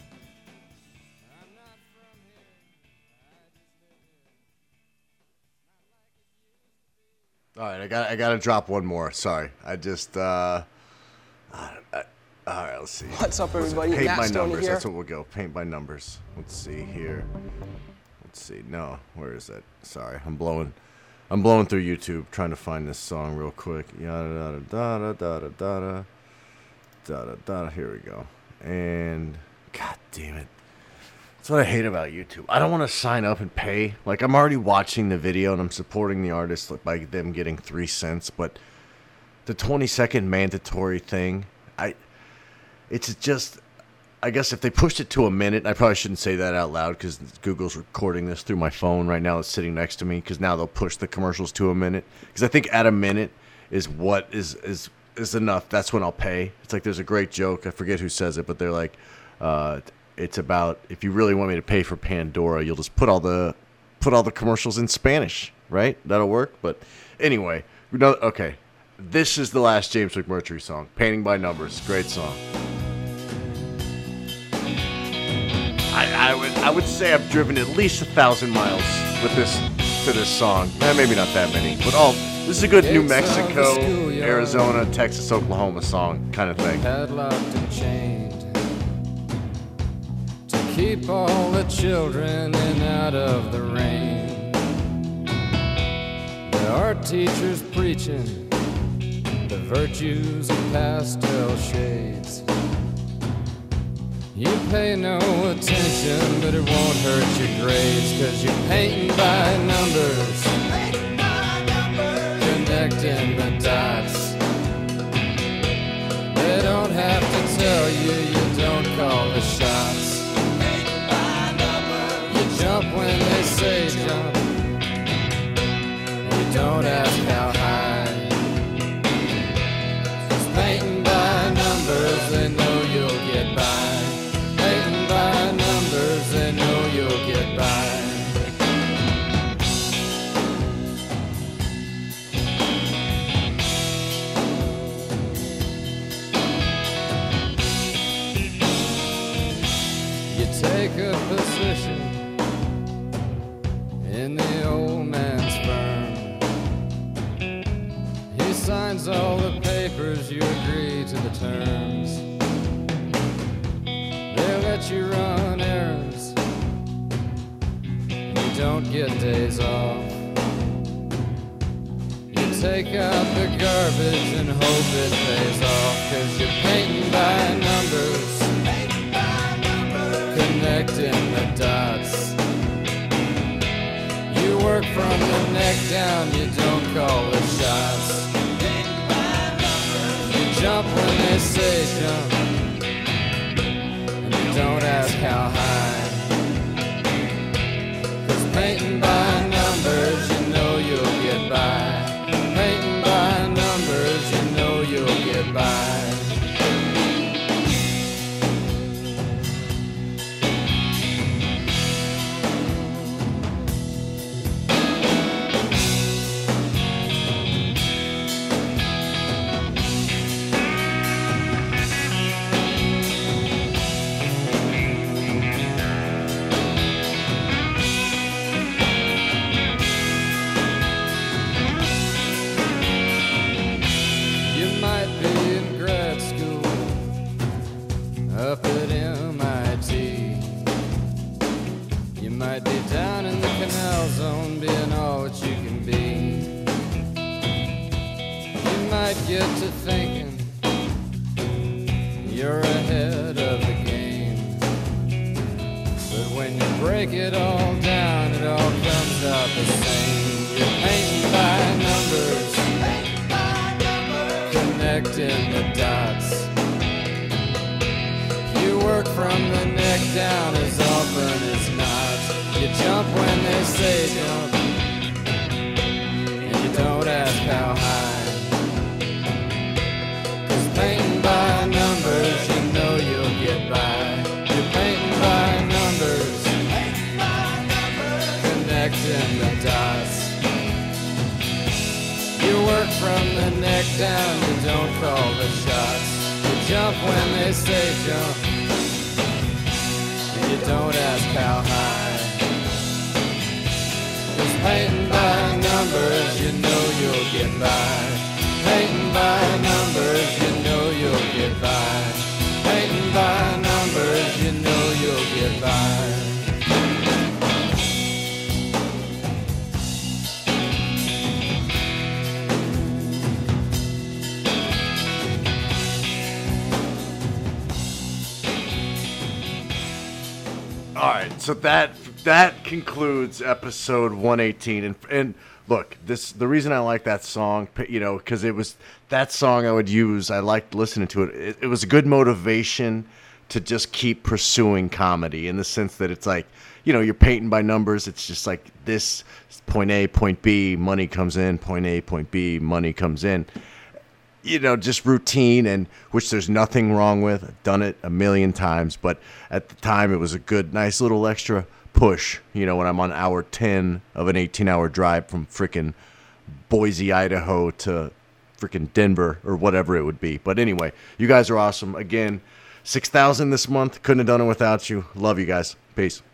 B: All right, I got I got to drop one more. Sorry, I just. Uh, I, I, all right, let's see.
V: What's up, everybody?
B: Paint
V: Matt
B: by
V: Stoney
B: numbers.
V: here.
B: That's what we'll go. Paint by numbers. Let's see here. Let's see. No, where is it? Sorry, I'm blowing. I'm blowing through YouTube trying to find this song real quick. Yada da da da da da da da da da. Here we go. And God damn it. That's what I hate about YouTube. I don't want to sign up and pay. Like, I'm already watching the video and I'm supporting the artist by them getting three cents. But the twenty second mandatory thing, I, it's just, I guess if they pushed it to a minute, I probably shouldn't say that out loud because Google's recording this through my phone right now. It's sitting next to me because now they'll push the commercials to a minute. Because I think at a minute is what is is is enough, that's when I'll pay. It's like there's a great joke. I forget who says it, but they're like, uh, it's about if you really want me to pay for Pandora, you'll just put all the put all the commercials in Spanish, right? That'll work. But anyway, no, okay. This is the last James McMurtry song, Painting by Numbers. Great song. I, I would I would say I've driven at least a thousand miles with this to this song. Eh, maybe not that many, but all this is a good New Mexico, Arizona, Texas, Oklahoma song kind of thing.
U: Padlocked and chained to keep all the children in out of the rain. There are teachers preaching the virtues of pastel shades. You pay no attention, but it won't hurt your grades, 'cause you're painting by numbers, connecting the dots. They don't have to tell you, you don't call the shots. You jump when they say jump, you don't ask how high. 'Cause painting by numbers, they know you'll get by. By numbers, they know you'll get by. You take a position in the old man's firm. He signs all the papers, you agree to the terms. Let you run errands, you don't get days off. You take out the garbage and hope it pays off, 'cause you're painting by numbers, connecting the dots. You work from the neck down, you don't call the shots. You jump when they say jump, don't ask how high. 'Cause painting by numbers, you know you'll get by. Painting by numbers, you know you'll get by. Up at M I T, you might be down in the canal zone, being all that you can be. You might get to thinking you're ahead of the game, but when you break it all down, it all comes out the same. You're painting by numbers, connecting the dots. You work from the neck down as often as not. You jump when they say jump, and you don't ask how high. 'Cause painting by numbers, you know you'll get by. You're painting by numbers, connecting the dots. You work from the neck down, you don't call the shots. You jump when they say jump, and you don't ask how high. 'Cause painting by numbers, you know you'll get by. Painting by numbers, you know you'll get by. Painting by numbers, you know you'll get by.
B: All right, so that that concludes episode one eighteen, and and look, this the reason I like that song, you know, because it was that song I would use. I liked listening to it. it. It was a good motivation to just keep pursuing comedy, in the sense that it's like, you know, you're painting by numbers. It's just like this point A, point B, money comes in. Point A, point B, money comes in. you know, just routine, and which there's nothing wrong with. I've done it a million times, but at the time it was a good, nice little extra push, you know, when I'm on hour ten of an eighteen-hour drive from frickin' Boise, Idaho to frickin' Denver or whatever it would be. But anyway, you guys are awesome. Again, six thousand this month. Couldn't have done it without you. Love you guys. Peace.